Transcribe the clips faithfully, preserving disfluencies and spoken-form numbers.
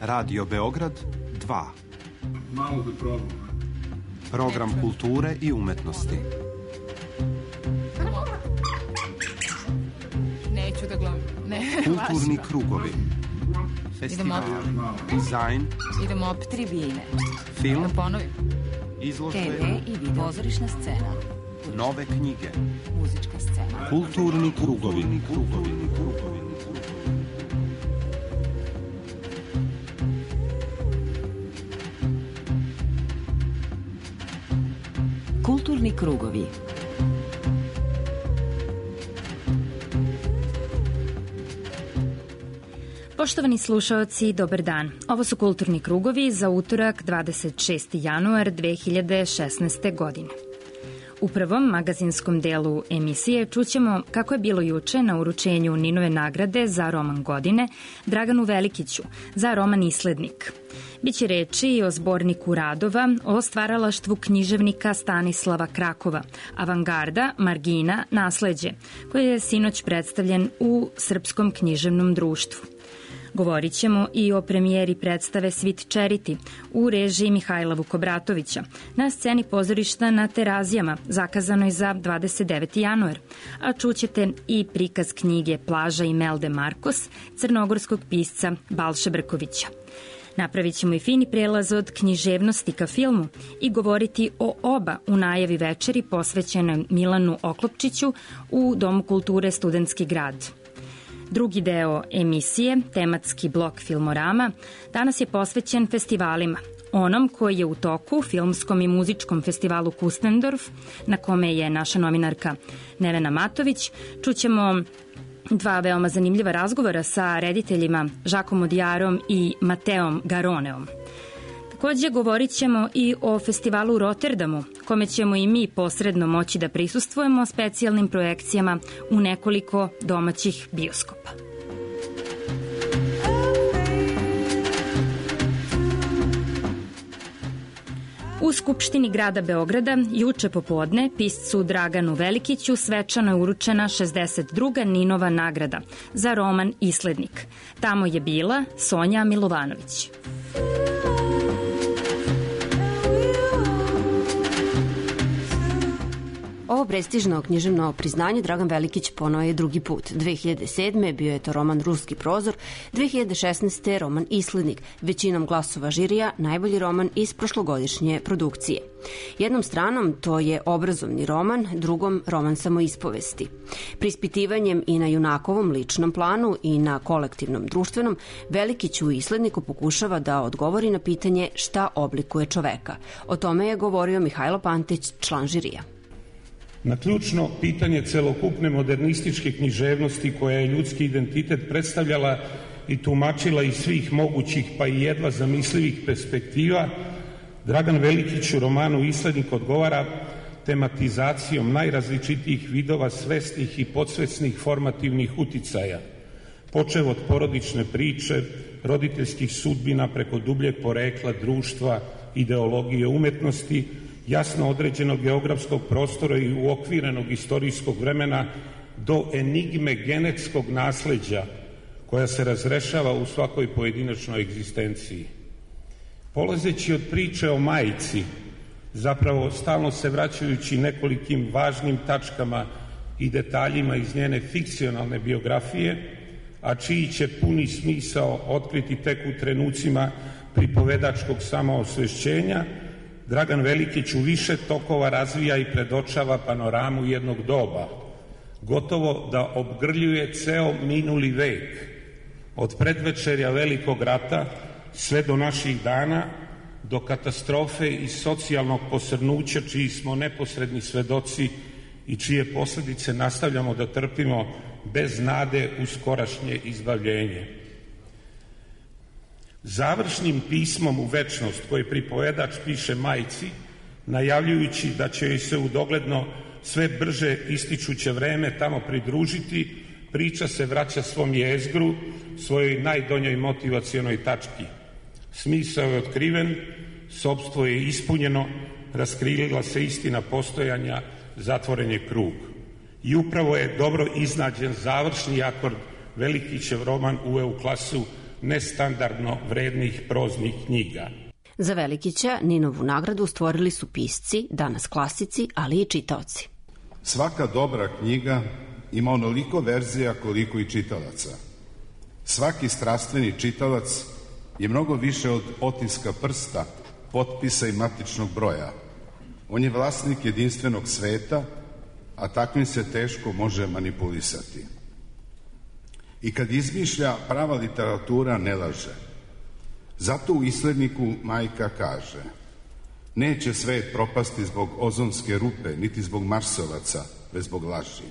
Radio Beograd dva. Malo da probam. Program kulture i umetnosti. Neću da gledam. Ne, kulturni krugovi. Festival, dizajn. Idemo opet tribine. Film. Da ponovim. Izložbe. te ve i video. Pozorišna scena. Nove knjige. Muzička scena. Kulturni krugovi. Krugovi. Krugovi. Kulturni krugovi. Poštovani slušaoci, dobar dan. Ovo su Kulturni krugovi za utorak dvadeset šesti januar dve hiljade šesnaeste. godine. U prvom magazinskom delu emisije čućemo kako je bilo juče na uručenju Ninove nagrade za roman godine Draganu Velikiću za roman Islednik. Biće reči i o zborniku radova o stvaralaštvu književnika Stanislava Krakova, Avangarda, Margina, Nasleđe, koji je sinoć predstavljen u Srpskom književnom društvu. Govorit ćemo i o premijeri predstave Sweet Charity u režiji Mihajla Vukobratovića na sceni pozorišta na Terazijama, zakazanoj za dvadeset deveti januar, a čućete i prikaz knjige Plaža Imelde Markos, crnogorskog pisca Balše Brkovića. Napravit ćemo i fini prelaz od književnosti ka filmu i govoriti o oba u najavi večeri posvećenoj Milanu Oklopčiću u Domu kulture Studentski grad. Drugi deo emisije, tematski blok Filmorama, danas je posvećen festivalima. Onom koji je u toku, filmskom i muzičkom festivalu Kustendorf, na kome je naša novinarka Nevena Matović. Čućemo dva veoma zanimljiva razgovora sa rediteljima Žakom Odijarom i Mateom Garoneom. Takođe govorit ćemo i o festivalu u Rotterdamu, kome ćemo i mi posredno moći da prisustvujemo specijalnim projekcijama u nekoliko domaćih bioskopa. U Skupštini grada Beograda juče popodne piscu Draganu Velikiću svečano je uručena šezdeset druga Ninova nagrada za roman Islednik. Tamo je bila Sonja Milovanović. Ovo prestižno književno priznanje Dragan Velikić ponovo je drugi put. dve hiljade sedme. bio je to roman Ruski prozor, dve hiljade šesnaeste. roman Islednik, većinom glasova žirija najbolji roman iz prošlogodišnje produkcije. Jednom stranom to je obrazovni roman, drugom roman samoispovesti. Prispitivanjem i na junakovom ličnom planu i na kolektivnom društvenom, Velikić u Isledniku pokušava da odgovori na pitanje šta oblikuje čoveka. O tome je govorio Mihajlo Pantić, član žirija. Na ključno pitanje celokupne modernističke književnosti koja je ljudski identitet predstavljala i tumačila iz svih mogućih pa i jedva zamislivih perspektiva, Dragan Velikić u romanu Islednik odgovara tematizacijom najrazličitijih vidova svesnih i podsvesnih formativnih uticaja, počev od porodične priče, roditeljskih sudbina preko dubljeg porekla društva, ideologije umetnosti, jasno određenog geografskog prostora i uokvirenog istorijskog vremena do enigme genetskog nasleđa koja se razrešava u svakoj pojedinačnoj egzistenciji. Polazeći od priče o majici, zapravo stalno se vraćajući nekolikim važnim tačkama i detaljima iz njene fikcionalne biografije, a čiji će puni smisao otkriti tek u trenucima pripovedačkog samoosvešćenja, Dragan Velikić u više tokova razvija i predočava panoramu jednog doba, gotovo da obgrljuje ceo minuli vek, od predvečerja Velikog rata sve do naših dana, do katastrofe i socijalnog posrnuća čiji smo neposredni svedoci i čije posledice nastavljamo da trpimo bez nade u skorašnje izbavljenje. Završnim pismom u večnost koje pripovedač piše majci, najavljujući da će joj se u dogledno sve brže ističuće vreme tamo pridružiti, priča se vraća svom jezgru, svojoj najdonjoj motivacionoj tački. Smisao je otkriven, sopstvo je ispunjeno, raskrila se istina postojanja, zatvoren je krug. I upravo je dobro iznađen završni akord Velikićev roman uveo u klasu nestandardno vrednih proznih knjiga. Za Velikića Ninovu nagradu stvorili su pisci, danas klasici, ali i čitaoci. Svaka dobra knjiga ima onoliko verzija koliko i čitalaca. Svaki strastveni čitalac je mnogo više od otiska prsta, potpisa i matičnog broja. On je vlasnik jedinstvenog sveta, a takvim se teško može manipulisati. I kad izmišlja, prava literatura ne laže. Zato u Isledniku majka kaže: neće svet propasti zbog ozonske rupe, niti zbog marsovaca, već zbog laži.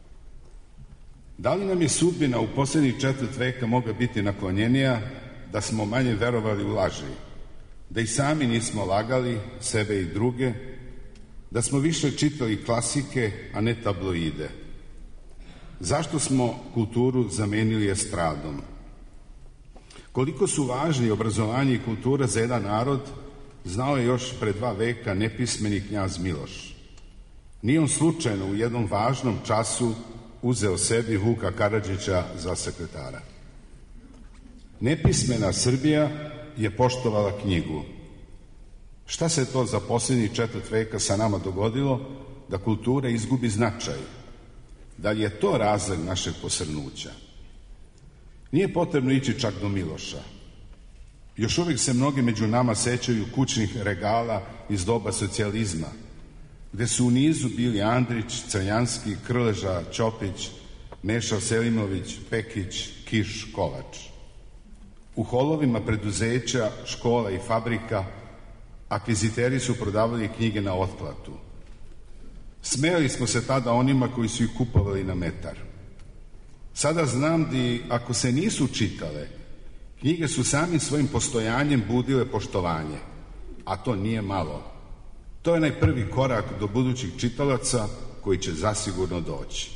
Da li nam je sudbina u posljednjih četvrt veka mogla biti naklonjenija da smo manje verovali u laži, da i sami nismo lagali sebe i druge, da smo više čitali klasike, a ne tabloide? Zašto smo kulturu zamenili estradom? Koliko su važni obrazovanje i kultura za jedan narod, znao je još pre dva veka nepismeni knjaz Miloš. Nije on slučajno u jednom važnom času uzeo sebi Vuka Karadžića za sekretara. Nepismena Srbija je poštovala knjigu. Šta se to za posljednjih četvrt veka sa nama dogodilo da kultura izgubi značaj? Da li je to razlog našeg posrnuća? Nije potrebno ići čak do Miloša. Još uvijek se mnogi među nama sećaju kućnih regala iz doba socijalizma, gde su u nizu bili Andrić, Crnjanski, Krleža, Ćopić, Meša Selimović, Pekić, Kiš, Kovač. U holovima preduzeća, škola i fabrika akviziteri su prodavali knjige na otplatu. Smejali smo se tada onima koji su ih kupovali na metar. Sada znam da ako se nisu čitale, knjige su samim svojim postojanjem budile poštovanje, a to nije malo. To je onaj prvi korak do budućih čitalaca koji će zasigurno doći.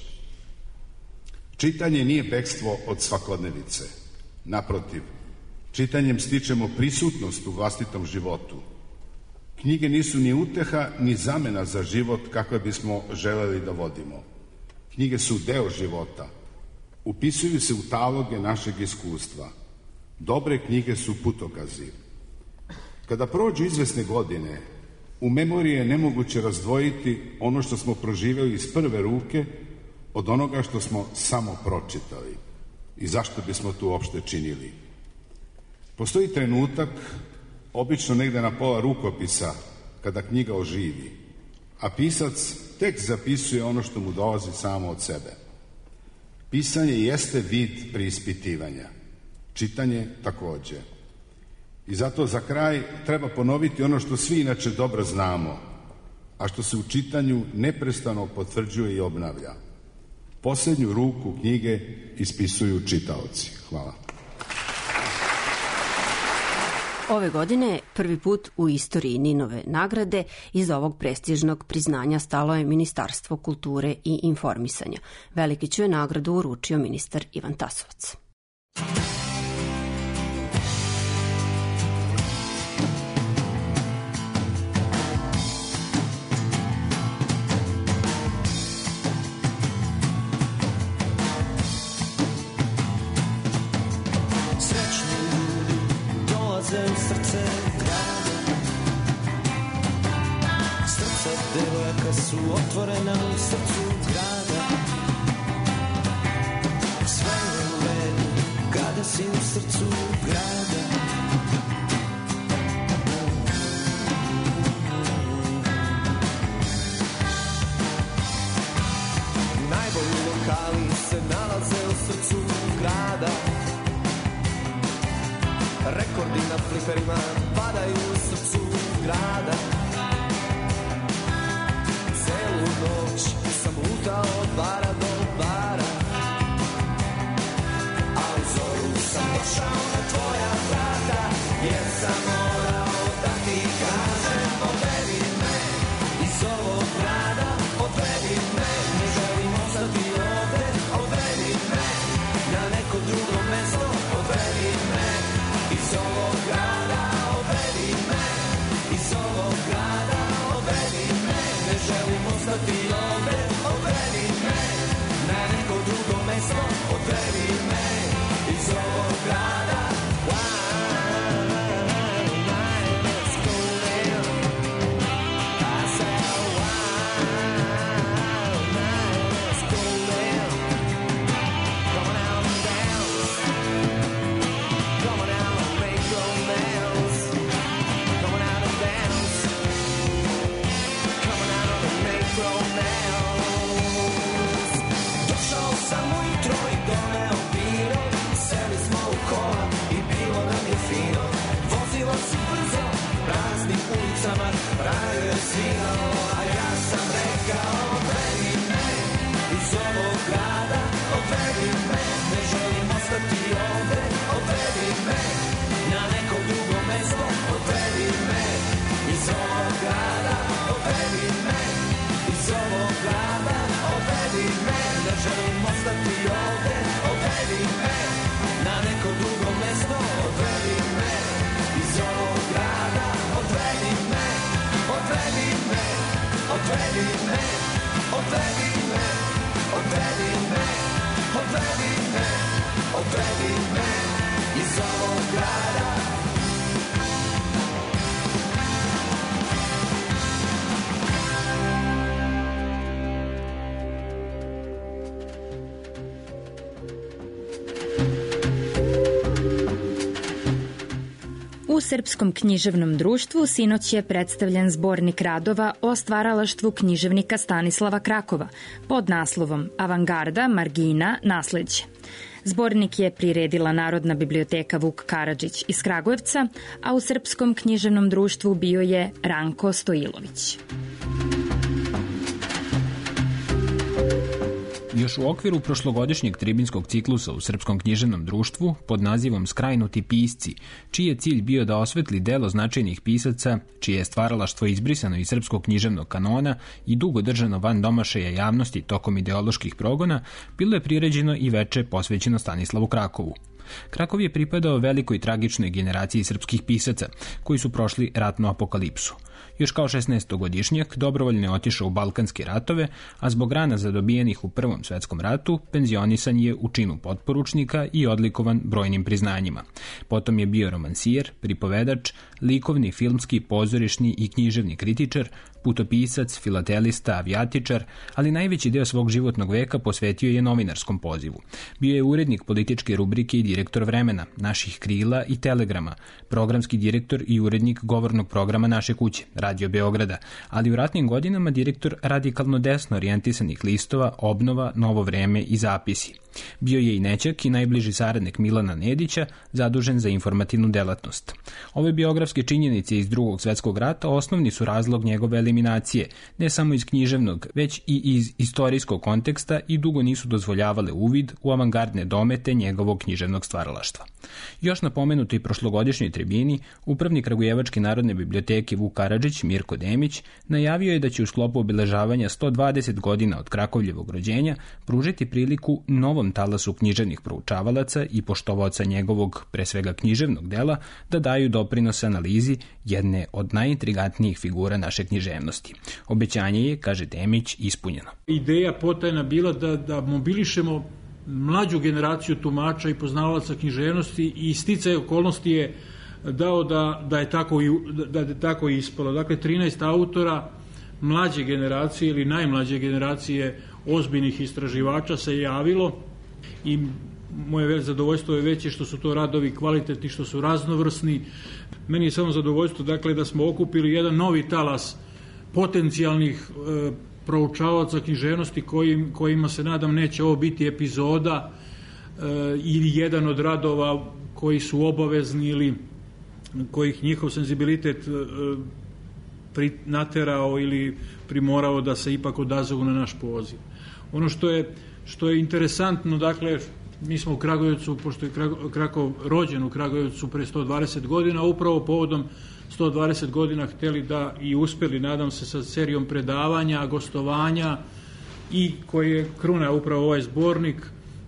Čitanje nije bekstvo od svakodnevice. Naprotiv, čitanjem stičemo prisutnost u vlastitom životu. Knjige nisu ni uteha, ni zamena za život kakve bismo želeli da vodimo. Knjige su deo života. Upisuju se u taloge našeg iskustva. Dobre knjige su putokazi. Kada prođu izvesne godine, u memoriji je nemoguće razdvojiti ono što smo proživjeli iz prve ruke od onoga što smo samo pročitali. I zašto bismo to uopšte činili? Postoji trenutak, obično negde na pola rukopisa, kada knjiga oživi, a pisac tek zapisuje ono što mu dolazi samo od sebe. Pisanje jeste vid preispitivanja, čitanje takođe. I zato za kraj treba ponoviti ono što svi inače dobro znamo, a što se u čitanju neprestano potvrđuje i obnavlja. Poslednju ruku knjige ispisuju čitaoci. Hvala. Ove godine prvi put u istoriji Ninove nagrade iz ovog prestižnog priznanja stalo je Ministarstvo kulture i informisanja. Velikiću je nagradu uručio ministar Ivan Tasovac. Srce grada, srca devojaka su otvorena u srcu grada. Sve je u redu kada si u srcu grada. Najbolji lokali se nalaze u srcu grada. Rekordi na fliperima padaju u srcu grada. Celu noć sam lutao od bara do bara, a u zoru sam došao na tvoja vrata, jer sam morao da ti kažem: odvedi me iz ovog grada, odvedi me, ne želim ostati ovde, odvedi me na neko drugo mesto, odvedi me iz ovog grada, odvedi me, iz ovog grada, odvedi me, ne želim ostati ovde, odvedi me, na neko drugo mesto, odvedi me, iz ovog grada, Srpskom književnom društvu sinoć je predstavljen zbornik radova o stvaralaštvu književnika Stanislava Krakova pod naslovom Avangarda, margina, nasleđe. Zbornik je priredila Narodna biblioteka Vuk Karadžić iz Kragujevca, a u Srpskom književnom društvu bio je Ranko Stojilović. Još u okviru prošlogodišnjeg tribinskog ciklusa u Srpskom književnom društvu pod nazivom Skrajnuti pisci, čiji je cilj bio da osvetli delo značajnih pisaca, čije je stvaralaštvo izbrisano iz srpskog književnog kanona i dugo držano van domašaja javnosti tokom ideoloških progona, bilo je priređeno i veče posvećeno Stanislavu Krakovu. Krakov je pripadao velikoj tragičnoj generaciji srpskih pisaca, koji su prošli ratnu apokalipsu. Još kao šesnaestogodišnjak dobrovoljno je otišao u Balkanske ratove, a zbog rana zadobijenih u Prvom svetskom ratu penzionisan je u činu potporučnika i odlikovan brojnim priznanjima. Potom je bio romansijer, pripovedač, likovni, filmski, pozorišni i književni kritičar, putopisac, filatelista, avijatičar, ali najveći deo svog životnog veka posvetio je novinarskom pozivu. Bio je urednik političke rubrike i direktor Vremena, Naših krila i Telegrama, programski direktor i urednik govornog programa Naše kuće, Radio Beograda, ali u ratnim godinama direktor radikalno desno orijentisanih listova Obnova, Novo vreme i Zapisi. Bio je i nećak i najbliži saradnik Milana Nedića, zadužen za informativnu delatnost. Ove biografske činjenice iz Drugog svjetskog rata osnovni su razlog njegove eliminacije, ne samo iz književnog, već i iz istorijskog konteksta i dugo nisu dozvoljavale uvid u avangardne domete njegovog književnog stvaralaštva. Još na pomenutoj prošlogodišnjoj tribini, upravnik Kragujevačke narodne biblioteke Vuk Karadžić, Mirko Demić, najavio je da će u sklopu obeležavanja sto dvadeset godina od Krakovljevog rođenja pružiti priliku novom talasu književnih proučavalaca i poštovaoca njegovog, pre svega književnog dela, da daju doprinos analizi jedne od najintrigantnijih figura naše književnosti. Obećanje je, kaže Demić, ispunjeno. Ideja potajna bila da, da mobilišemo mlađu generaciju tumača i poznavalaca književnosti i sticaj okolnosti je dao da, da je tako i, da je tako ispalo. Dakle, trinaest autora mlađe generacije ili najmlađe generacije ozbiljnih istraživača se javilo i moje zadovoljstvo je veće što su to radovi kvalitetni, što su raznovrsni. Meni je samo zadovoljstvo dakle, da smo okupili jedan novi talas potencijalnih e, proučavaoca književnosti kojim, kojima se nadam neće ovo biti epizoda e, ili jedan od radova koji su obavezni ili kojih njihov senzibilitet e, naterao ili primorao da se ipak odazovu na naš poziv. Ono što je, što je interesantno, dakle, mi smo u Kragujevcu, pošto je Krakov rođen u Kragujevcu pre sto dvadeset godina, upravo povodom sto dvadeset godina hteli da i uspeli, nadam se, sa serijom predavanja, gostovanja i koji je kruna upravo ovaj zbornik,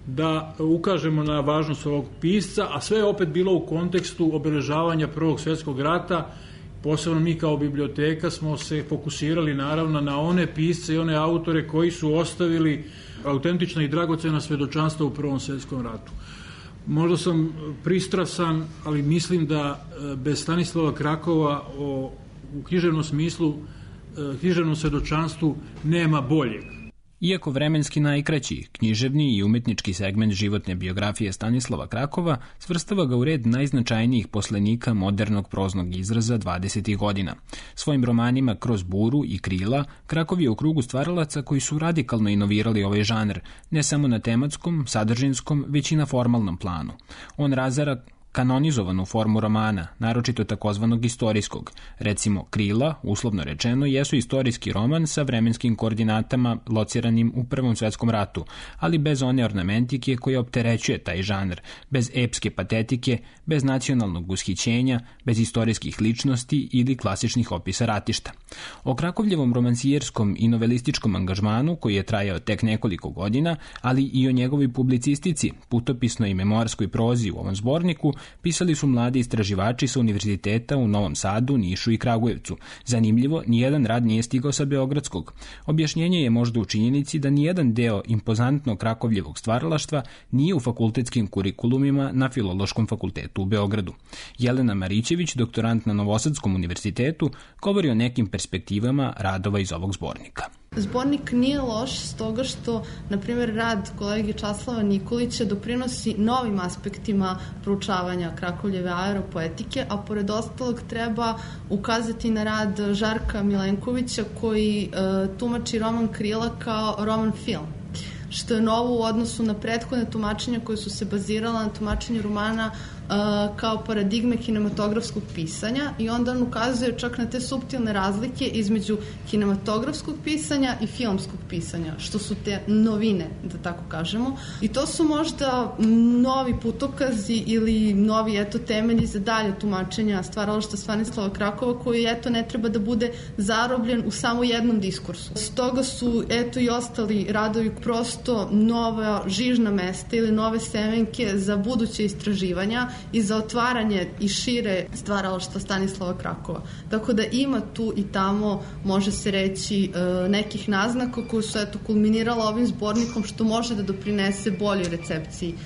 da ukažemo na važnost ovog pisca, a sve je opet bilo u kontekstu obeležavanja Prvog svjetskog rata. Posebno mi kao biblioteka smo se fokusirali naravno na one pisce i one autore koji su ostavili autentična i dragocena svedočanstva u Prvom svjetskom ratu. Možda sam pristrasan, ali mislim da bez Stanislava Krakova o, u književnom smislu, književnom svedočanstvu nema boljeg. Iako vremenski najkraći, književni i umetnički segment životne biografije Stanislava Krakova svrstava ga u red najznačajnijih poslenika modernog proznog izraza dvadesetih godina. Svojim romanima Kroz buru i Krila, Krakov je u krugu stvaralaca koji su radikalno inovirali ovaj žanr, ne samo na tematskom, sadržinskom, već i na formalnom planu. On razara kanonizovanu formu romana, naročito takozvanog istorijskog. Recimo, Krila, uslovno rečeno, jesu istorijski roman sa vremenskim koordinatama lociranim u Prvom svjetskom ratu, ali bez one ornamentike koja opterećuje taj žanr, bez epske patetike, bez nacionalnog ushićenja, bez istorijskih ličnosti ili klasičnih opisa ratišta. O Krakovljevom romansijerskom i novelističkom angažmanu, koji je trajao tek nekoliko godina, ali i o njegovoj publicistici, putopisnoj i memoarskoj prozi u ovom zborniku, pisali su mladi istraživači sa univerziteta u Novom Sadu, Nišu i Kragujevcu. Zanimljivo, nijedan rad nije stigao sa Beogradskog. Objašnjenje je možda u činjenici da nijedan deo impozantnog Krakovljevog stvaralaštva nije u fakultetskim kurikulumima na Filološkom fakultetu u Beogradu. Jelena Marićević, doktorant na Novosadskom univerzitetu, govori o nekim perspektivama radova iz ovog zbornika. Zbornik nije loš stoga što, na primjer, rad kolege Časlava Nikolića doprinosi novim aspektima proučavanja Krakovljeve aeropoetike, a pored ostalog treba ukazati na rad Žarka Milenkovića koji uh, tumači roman Krila kao roman film, što je novo u odnosu na prethodne tumačenja koje su se bazirala na tumačenju romana uh, kao paradigme kinematografskog pisanja, i onda on ukazuje čak na te suptilne razlike između kinematografskog pisanja i filmskog pisanja, što su te novine, da tako kažemo. I to su možda novi putokazi ili novi eto temelji za dalje tumačenja stvaralaštva Stanislava Krakova, koji eto ne treba da bude zarobljen u samo jednom diskursu. Stoga su eto i ostali radovi prosto nova žižna mesta ili nove semenke za buduće istraživanja i za otvaranje i šire stvaralaštva Stanislava Krakova. Tako da ima tu i tamo, može se reći, nekih naznaka koji su eto kulminirala ovim zbornikom, što može da doprinese boljoj recepciji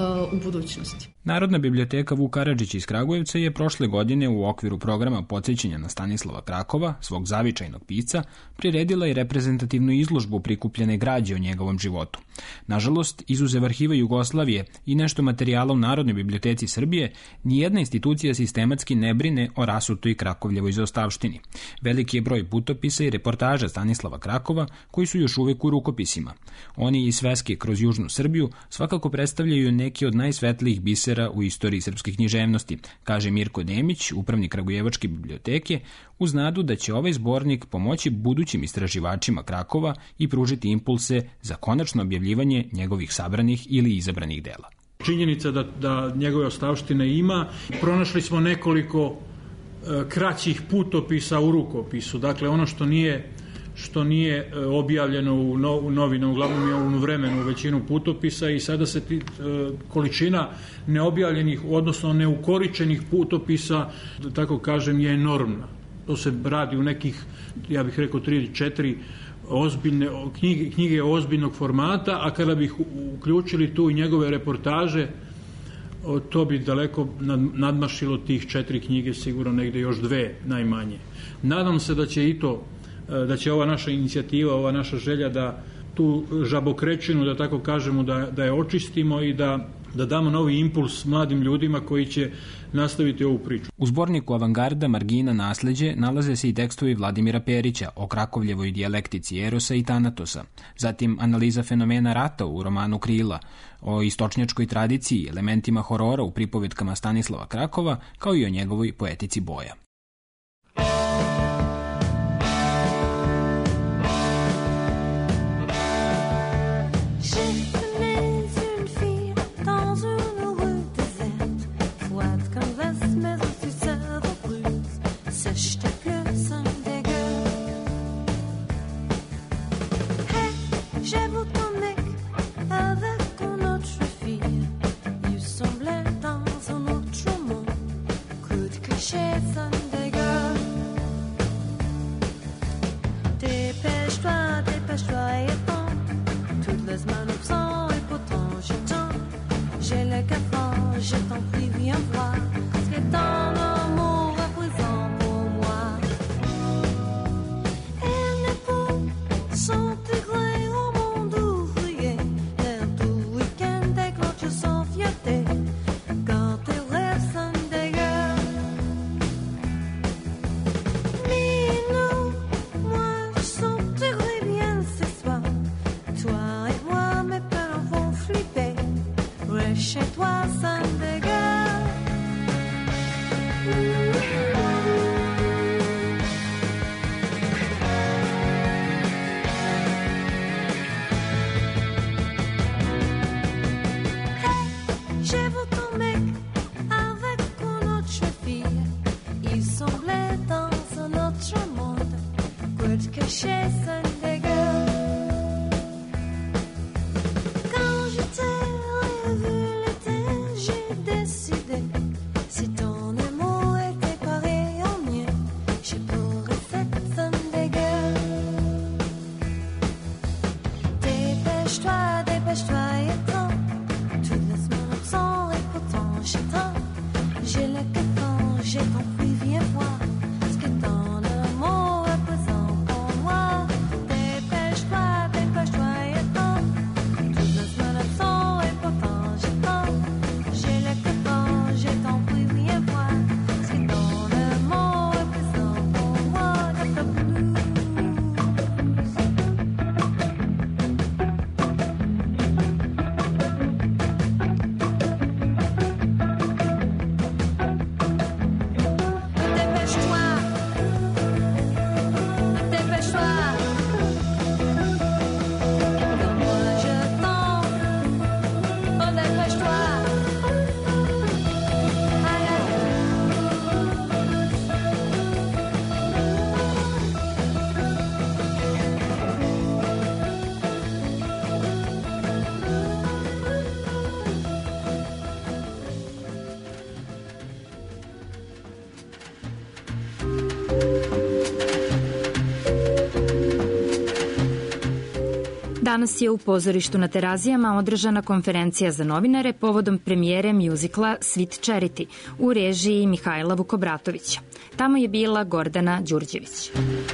u budućnosti. Narodna biblioteka Vuk Karadžić iz Kragujevca je prošle godine u okviru programa podsjećanja na Stanislava Krakova, svog zavičajnog pisca, priredila i reprezentativnu izložbu prikupljene građe o njegovom životu. Nažalost, izuzev arhiva Jugoslavije i nešto materijala u Narodnoj biblioteci Srbije, nijedna institucija sistematski ne brine o rasutoj Krakovljevoj zaostavštini. Veliki je broj putopisa i reportaža Stanislava Krakova koji su još uvek u rukopisima. Oni i sveske kroz južnu Srbiju svakako predstavljaju neki od najsvetlijih bisera u istoriji srpske književnosti, kaže Mirko Demić, upravnik Kragujevačke biblioteke, uz nadu da će ovaj zbornik pomoći budućim istraživačima Krakova i pružiti impulse za konačno objavljivanje njegovih sabranih ili izabranih dela. Činjenica da, da njegove ostavštine ima. Pronašli smo nekoliko e, kraćih putopisa u rukopisu. Dakle, ono što nije što nije objavljeno u, no, u novinama, uglavnom je u vremenu u većinu putopisa, i sada se ti, e, količina neobjavljenih, odnosno neukoričenih putopisa, da tako kažem, je enormna. To se radi u nekih, ja bih rekao, tri ili četiri ozbiljne knjige, knjige ozbiljnog formata, a kada bih uključili tu i njegove reportaže, to bi daleko nadmašilo tih četiri knjige, sigurno negde još dve najmanje. Nadam se da će i to da će ova naša inicijativa, ova naša želja da tu žabokrećinu, da tako kažemo, da, da je očistimo i da, da damo novi impuls mladim ljudima koji će nastaviti ovu priču. U zborniku Avangarda, margina, nasleđe nalaze se i tekstovi Vladimira Perića o Krakovljevoj dijalektici Erosa i Tanatosa, zatim analiza fenomena rata u romanu Krila, o istočnjačkoj tradiciji i elementima horora u pripovetkama Stanislava Krakova, kao i o njegovoj poetici boja. Danas je u pozorištu na Terazijama održana konferencija za novinare povodom premijere mjuzikla Sweet Charity u režiji Mihajla Vukobratovića. Tamo je bila Gordana Đurđević.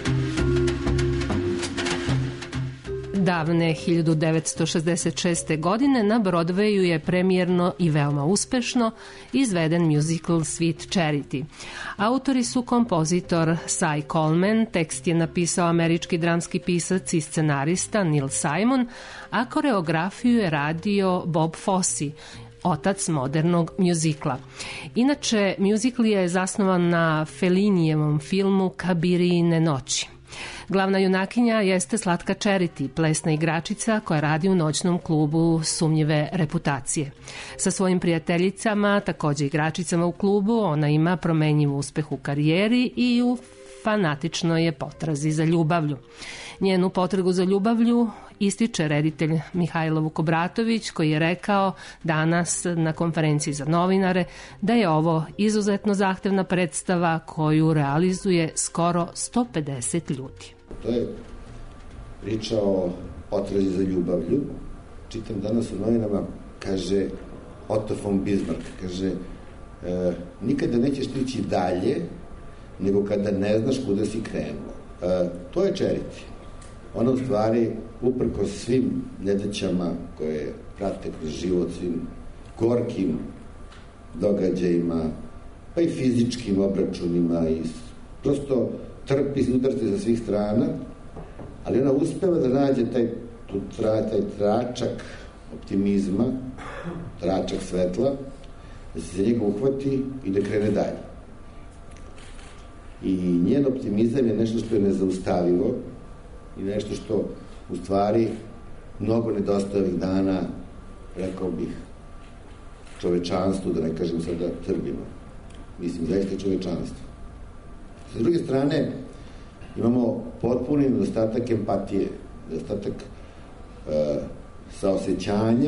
Davne hiljadu devetsto šezdeset šeste. godine na Broadwayu je premijerno i veoma uspešno izveden muzikl Sweet Charity. Autori su kompozitor Cy Coleman, tekst je napisao američki dramski pisac i scenarista Neil Simon, a koreografiju je radio Bob Fosse, otac modernog mjuzikla. Inače, mjuzikl je zasnovan na Fellinijevom filmu Kabirijine noći. Glavna junakinja jeste slatka Charity, plesna igračica koja radi u noćnom klubu sumnjive reputacije. Sa svojim prijateljicama, takođe igračicama u klubu, ona ima promenjiv uspeh u karijeri i u fanatičnoj je potrazi za ljubavlju. Njenu potragu za ljubavlju ističe reditelj Mihajlo Vukobratović, koji je rekao danas na konferenciji za novinare da je ovo izuzetno zahtevna predstava koju realizuje skoro sto pedeset ljudi. To je priča o potrazi za ljubavlju. Čitam danas u novinama, kaže Otto von Bismarck, kaže e, nikada nećeš stići dalje nego kada ne znaš kuda si krenuo. E, to je Charity. Ona u stvari, uprkos svim nedaćama koje prate kroz život, svim gorkim događajima, pa i fizičkim obračunima i prosto trpi udarce sa svih strana, ali ona uspeva da nađe taj, tu, tra, taj tračak optimizma, tračak svetla, da se za njega uhvati i da krene dalje. I njen optimizam je nešto što je nezaustavivo i nešto što u stvari mnogo nedostaje ovih dana, rekao bih, čovečanstvu, da ne kažem sada Srbima. Mislim, zaista čovečanstvo. Sa druge strane, imamo potpuni nedostatak empatije, nedostatak e, saosećanja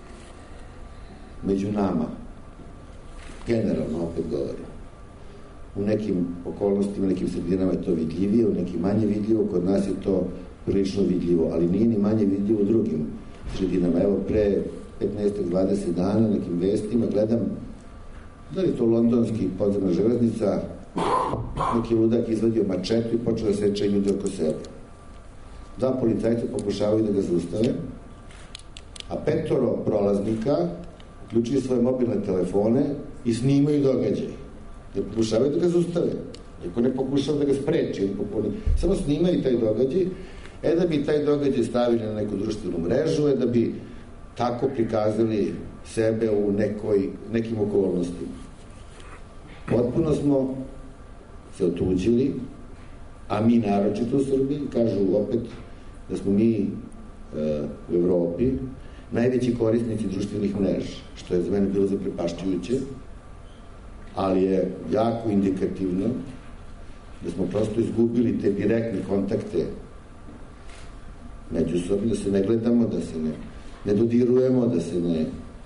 među nama. Generalno, opet govorim. U nekim okolnostima, u nekim sredinama je to vidljivije, u nekim manje vidljivo, kod nas je to prilično vidljivo, ali nije ni manje vidljivo u drugim sredinama. Evo, pre petnaest do dvadeset dana nekim vestima gledam da li je to londonski podzemna železnica, neki ludak izvadio mačetu i počeo da seče ljude oko sebe. Dva policajca pokušavaju da ga zaustave, a petoro prolaznika uključuju svoje mobilne telefone i snimaju događaj. Ne pokušavaju da ga zaustave. Ako ne pokušavaju da ga spreči, samo snimaju taj događaj, e da bi taj događaj stavili na neku društvenu mrežu, e da bi tako prikazali sebe u nekoj, nekim okolnostima. Potpuno smo se otuđili, a mi naročito u Srbiji, kažu opet da smo mi e, u Evropi najveći korisnici društvenih mreža, što je za mene bilo zaprepašćujuće, ali je jako indikativno da smo prosto izgubili te direktne kontakte međusobno, da se ne gledamo, da se ne, ne dodirujemo, da se ne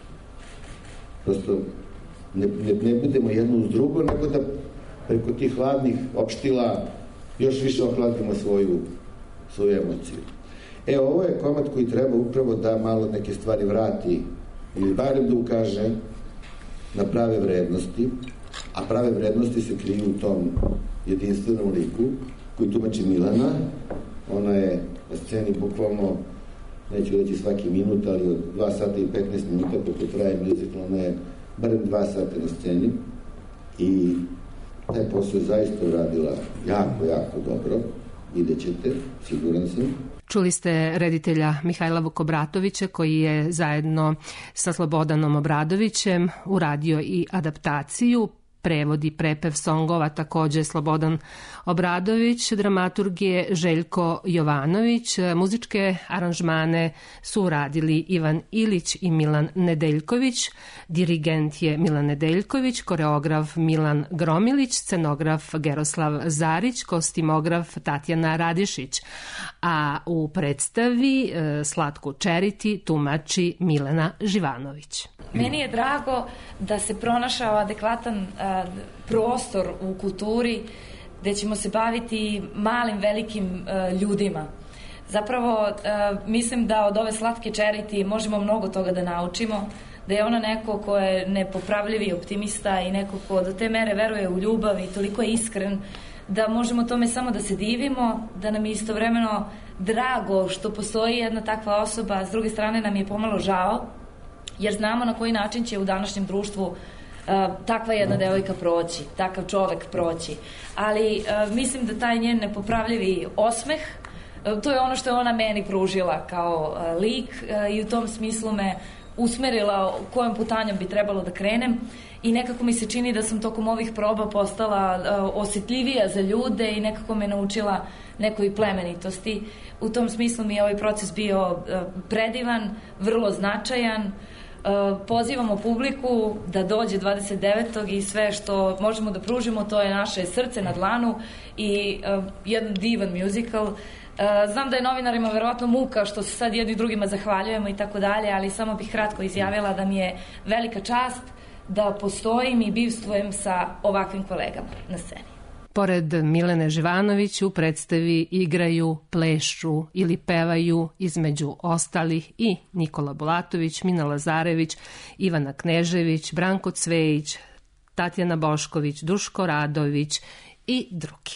prosto ne, ne, ne budemo jedno uz drugo, nego da preko tih hladnih opštila još više ohladimo svoju, svoju emociju. E, ovo je komad koji treba upravo da malo neke stvari vrati ili barem da ukaže na prave vrednosti, a prave vrednosti se kriju u tom jedinstvenom liku koji tumači Milana. Ona je na sceni bukvalno, neću reći svaki minut, ali od dva sata i petnaest minuta kako traje muzikl, ona je barem dva sata na sceni i taj posao je zaista uradila jako, jako dobro. Vidjet ćete, siguran sam. Čuli ste reditelja Mihajla Vukobratovića koji je zajedno sa Slobodanom Obradovićem uradio i adaptaciju, prevod i prepev songova takođe Slobodan Obradović, dramaturg je Željko Jovanović, muzičke aranžmane su uradili Ivan Ilić i Milan Nedeljković, dirigent je Milan Nedeljković, koreograf Milan Gromilić, scenograf Geroslav Zarić, kostimograf Tatjana Radišić, a u predstavi Slatku Charity tumači Milena Živanović. Meni je drago da se pronašao adekvatan a, prostor u kulturi gde ćemo se baviti malim, velikim uh, ljudima. Zapravo, uh, mislim da od ove slatke Charity možemo mnogo toga da naučimo, da je ona neko ko je nepopravljivi optimista i neko ko do te mere veruje u ljubav i toliko je iskren da možemo tome samo da se divimo, da nam je istovremeno drago što postoji jedna takva osoba, a s druge strane nam je pomalo žao, jer znamo na koji način će u današnjem društvu uh, takva jedna devojka proći, takav čovek proći. Ali uh, mislim da taj njen nepopravljivi osmeh, uh, to je ono što je ona meni pružila kao uh, lik uh, i u tom smislu me usmerila kojom putanjom bi trebalo da krenem i nekako mi se čini da sam tokom ovih proba postala uh, osjetljivija za ljude i nekako me naučila nekoj plemenitosti. U tom smislu mi je ovaj proces bio uh, predivan, vrlo značajan. Uh, pozivamo publiku da dođe dvadeset devetog i sve što možemo da pružimo, to je naše srce na dlanu i uh, jedan divan musical. Uh, znam da je novinarima verovatno muka što se sad jedni drugima zahvaljujemo i tako dalje, ali samo bih kratko izjavila da mi je velika čast da postojim i bivstvujem sa ovakvim kolegama na sceni. Pored Milene Živanović u predstavi igraju, plešću ili pevaju između ostalih i Nikola Bulatović, Mina Lazarević, Ivana Knežević, Branko Cvejić, Tatjana Bošković, Duško Radović i drugi.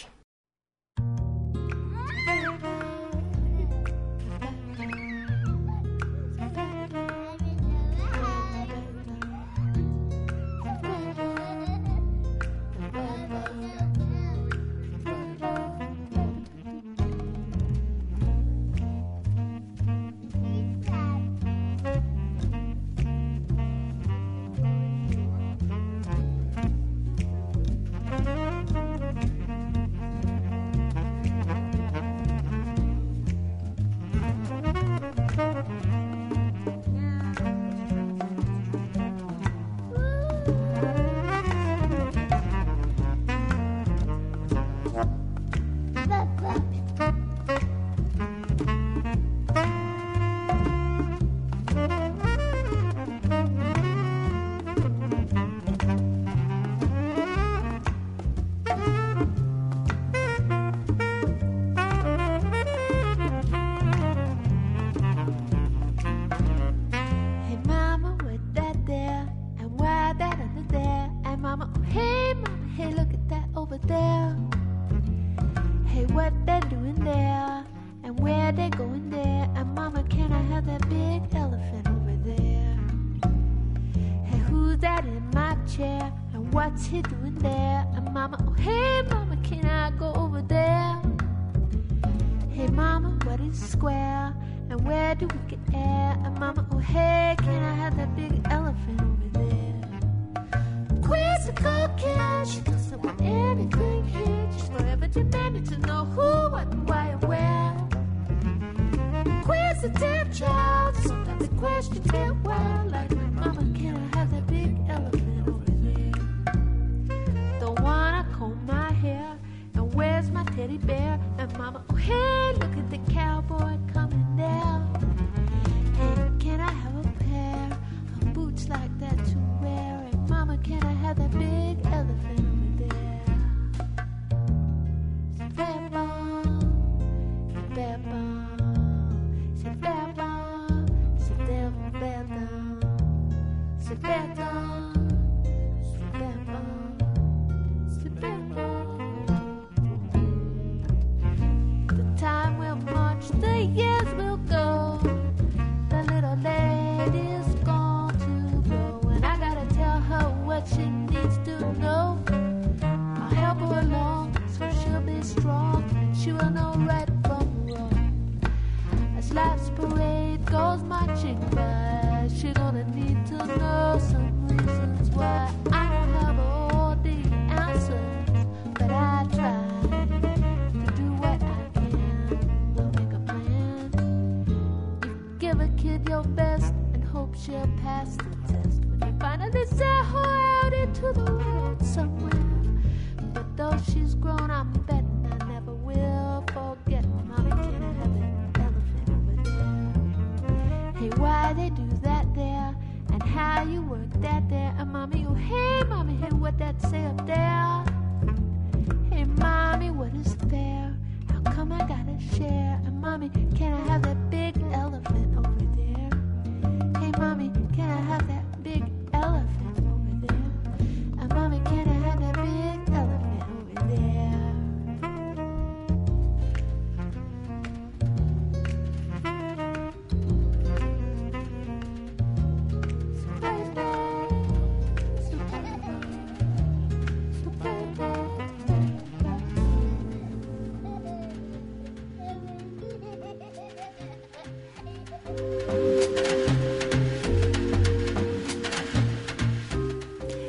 Mommy,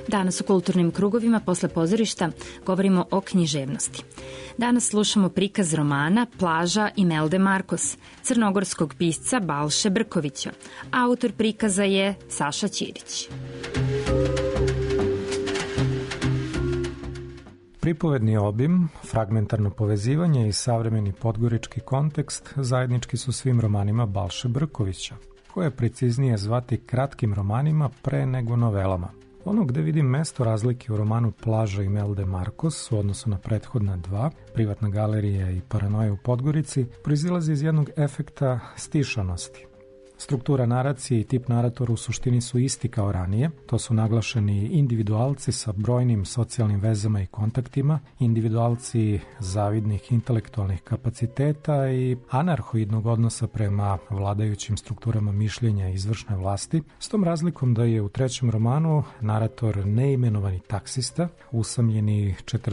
Danas u kulturnim krugovima posle pozorišta govorimo o književnosti. Danas slušamo prikaz romana Plaža Imelde Markos, crnogorskog pisca Balše Brkovića. Autor prikaza je Saša Ćirić. Pripovedni obim, fragmentarno povezivanje i savremeni podgorički kontekst zajednički su svim romanima Balše Brkovića, koje je preciznije zvati kratkim romanima pre nego novelama. Ono gde vidim mesto razlike u romanu Plaža Imelde Markos u odnosu na prethodna dva, Privatna galerija i Paranoja u Podgorici, proizilazi iz jednog efekta stišanosti. Struktura naracije i tip naratora u suštini su isti kao ranije. To su naglašeni individualci sa brojnim socijalnim vezama i kontaktima, individualci zavidnih intelektualnih kapaciteta i anarhoidnog odnosa prema vladajućim strukturama mišljenja izvršne vlasti, s tom razlikom da je u trećem romanu narator neimenovani taksista, usamljeni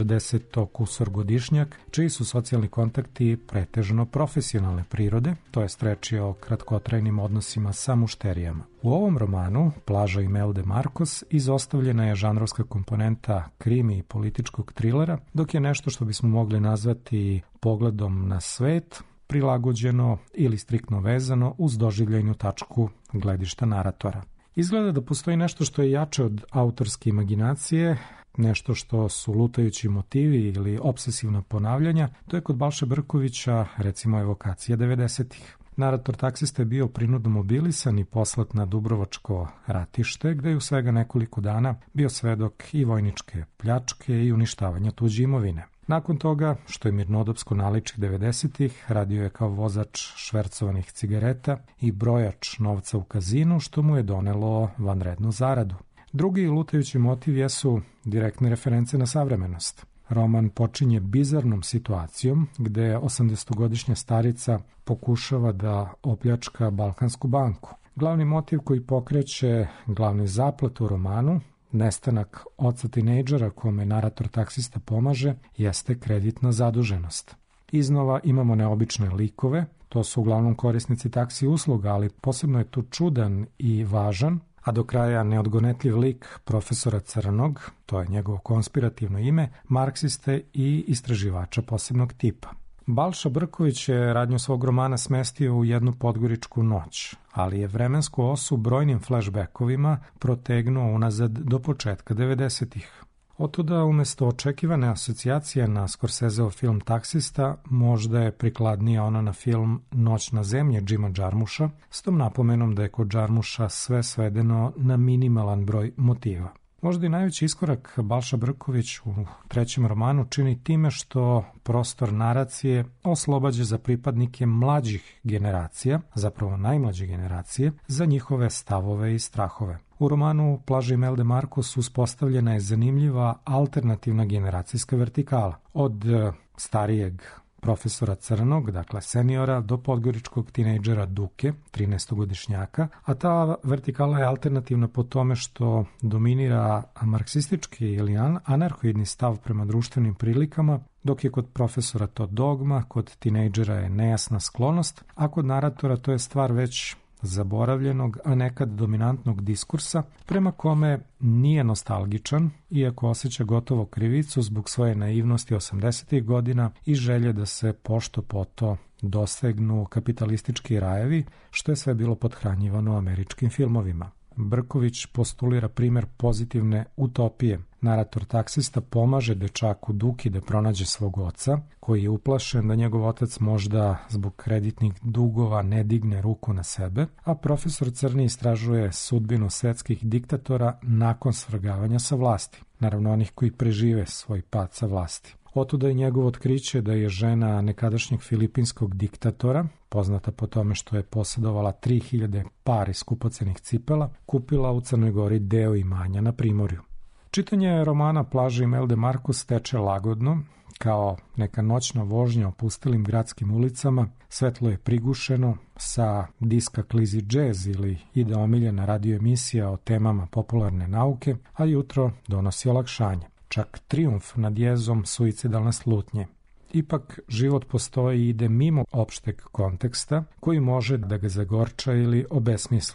četrdesetogodišnjak, čiji su socijalni kontakti pretežno profesionalne prirode, to je reč o kratkotrajnim odnosima odnosima sa mušterijama. U ovom romanu, Plaža Imelde Markos, izostavljena je žanrovska komponenta krimi i političkog trilera, dok je nešto što bismo mogli nazvati pogledom na svet prilagođeno ili striktno vezano uz doživljajnu tačku gledišta naratora. Izgleda da postoji nešto što je jače od autorske imaginacije, nešto što su lutajući motivi ili obsesivna ponavljanja, to je kod Balše Brkovića recimo evokacija devedesetih. Narator taksista je bio prinudno mobilisan i poslat na Dubrovačko ratište, gde je u svega nekoliko dana bio svedok i vojničke pljačke i uništavanja tuđe imovine. Nakon toga, što je mirnodopsko naličje devedesetih, radio je kao vozač švercovanih cigareta i brojač novca u kazinu, što mu je donelo vanrednu zaradu. Drugi lutajući motiv jesu direktne reference na savremenost. Roman počinje bizarnom situacijom gde osamdesetogodišnja starica pokušava da opljačka Balkansku banku. Glavni motiv koji pokreće glavni zaplet u romanu, nestanak oca tinejdžera kome narator taksista pomaže, jeste kreditna zaduženost. Iznova imamo neobične likove, to su uglavnom korisnici taksi usluga, ali posebno je tu čudan i važan, a do kraja neodgonetljiv lik profesora Crnog, to je njegovo konspirativno ime, marksiste i istraživača posebnog tipa. Balša Brković je radnju svog romana smestio u jednu podgoričku noć, ali je vremensku osu brojnim flashbackovima protegnuo unazad do početka devedesetih. Otuda, umesto očekivane asocijacije na Scorseseov film Taksista, možda je prikladnija ona na film Noć na zemlji Džima Džarmuša, s tom napomenom da je kod Džarmuša sve svedeno na minimalan broj motiva. Možda i najveći iskorak Balša Brković u trećem romanu čini time što prostor naracije oslobađa za pripadnike mlađih generacija, zapravo najmlađe generacije, za njihove stavove i strahove. U romanu Plaža Imelde Markos uspostavljena je zanimljiva alternativna generacijska vertikala. Od starijeg profesora Crnog, dakle seniora, do podgoričkog tinejdžera Duke, trinaestogodišnjaka, a ta vertikala je alternativna po tome što dominira marksistički ili anarhoidni stav prema društvenim prilikama, dok je kod profesora to dogma, kod tinejdžera je nejasna sklonost, a kod naratora to je stvar već zaboravljenog, a nekad dominantnog diskursa, prema kome nije nostalgičan, iako osjeća gotovo krivicu zbog svoje naivnosti osamdesetih godina i želje da se pošto poto dosegnu kapitalistički rajevi, što je sve bilo podhranjivano američkim filmovima. Brković postulira primer pozitivne utopije. Narator taksista pomaže dečaku Duki da pronađe svog oca, koji je uplašen da njegov otac možda zbog kreditnih dugova ne digne ruku na sebe, a profesor Crni istražuje sudbinu svetskih diktatora nakon svrgavanja sa vlasti, naravno onih koji prežive svoj pad sa vlasti. Otuda je njegovo otkriće da je žena nekadašnjeg filipinskog diktatora, poznata po tome što je posjedovala tri hiljade pari skupocenih cipela, kupila u Crnoj Gori deo imanja na primorju. Čitanje romana Plaža Imelde Markos teče lagodno, kao neka noćna vožnja opustilim gradskim ulicama, svetlo je prigušeno, sa diska klizi džez ili ide omiljena radio emisija o temama popularne nauke, a jutro donosi olakšanje. Čak trijumf nad jezom suicidalne slutnje. Ipak, život postoji i ide mimo opšteg konteksta koji može da ga zagorča ili obesmisli.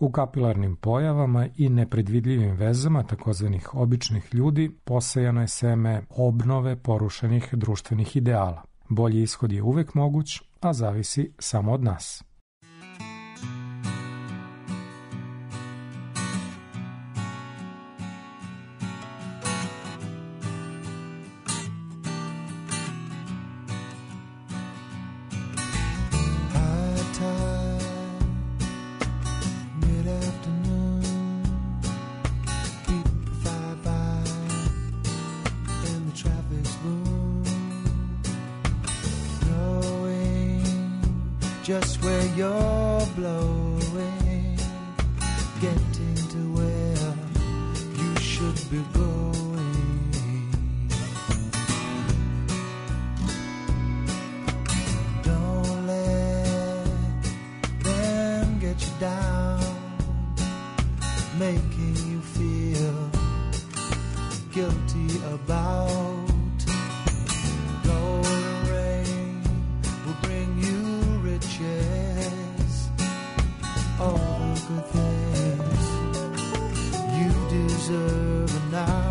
U kapilarnim pojavama i nepredvidljivim vezama takozvanih običnih ljudi posejano je seme obnove porušenih društvenih ideala. Bolji ishod je uvek moguć, a zavisi samo od nas. Just where you're blowing, getting to where you should be going. Don't let them get you down, making you feel guilty about all the good things you deserve now.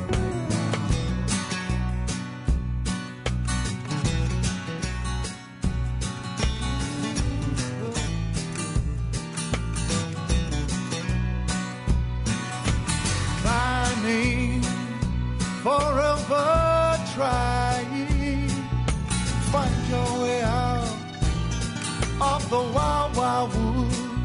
Climbing, forever trying, find your way out of the wild, wild wood.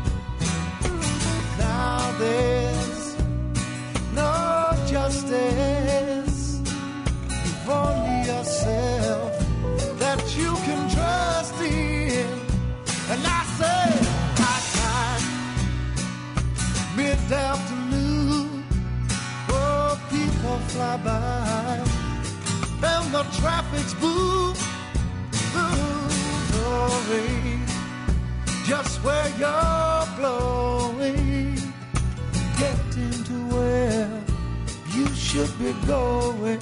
Now there's no justice. You've only yourself that you can trust in. And I say, high time, mid-afternoon, oh, people fly by, and the traffic's boom, boom, glory. Just where you're blowing, getting to where you should be going.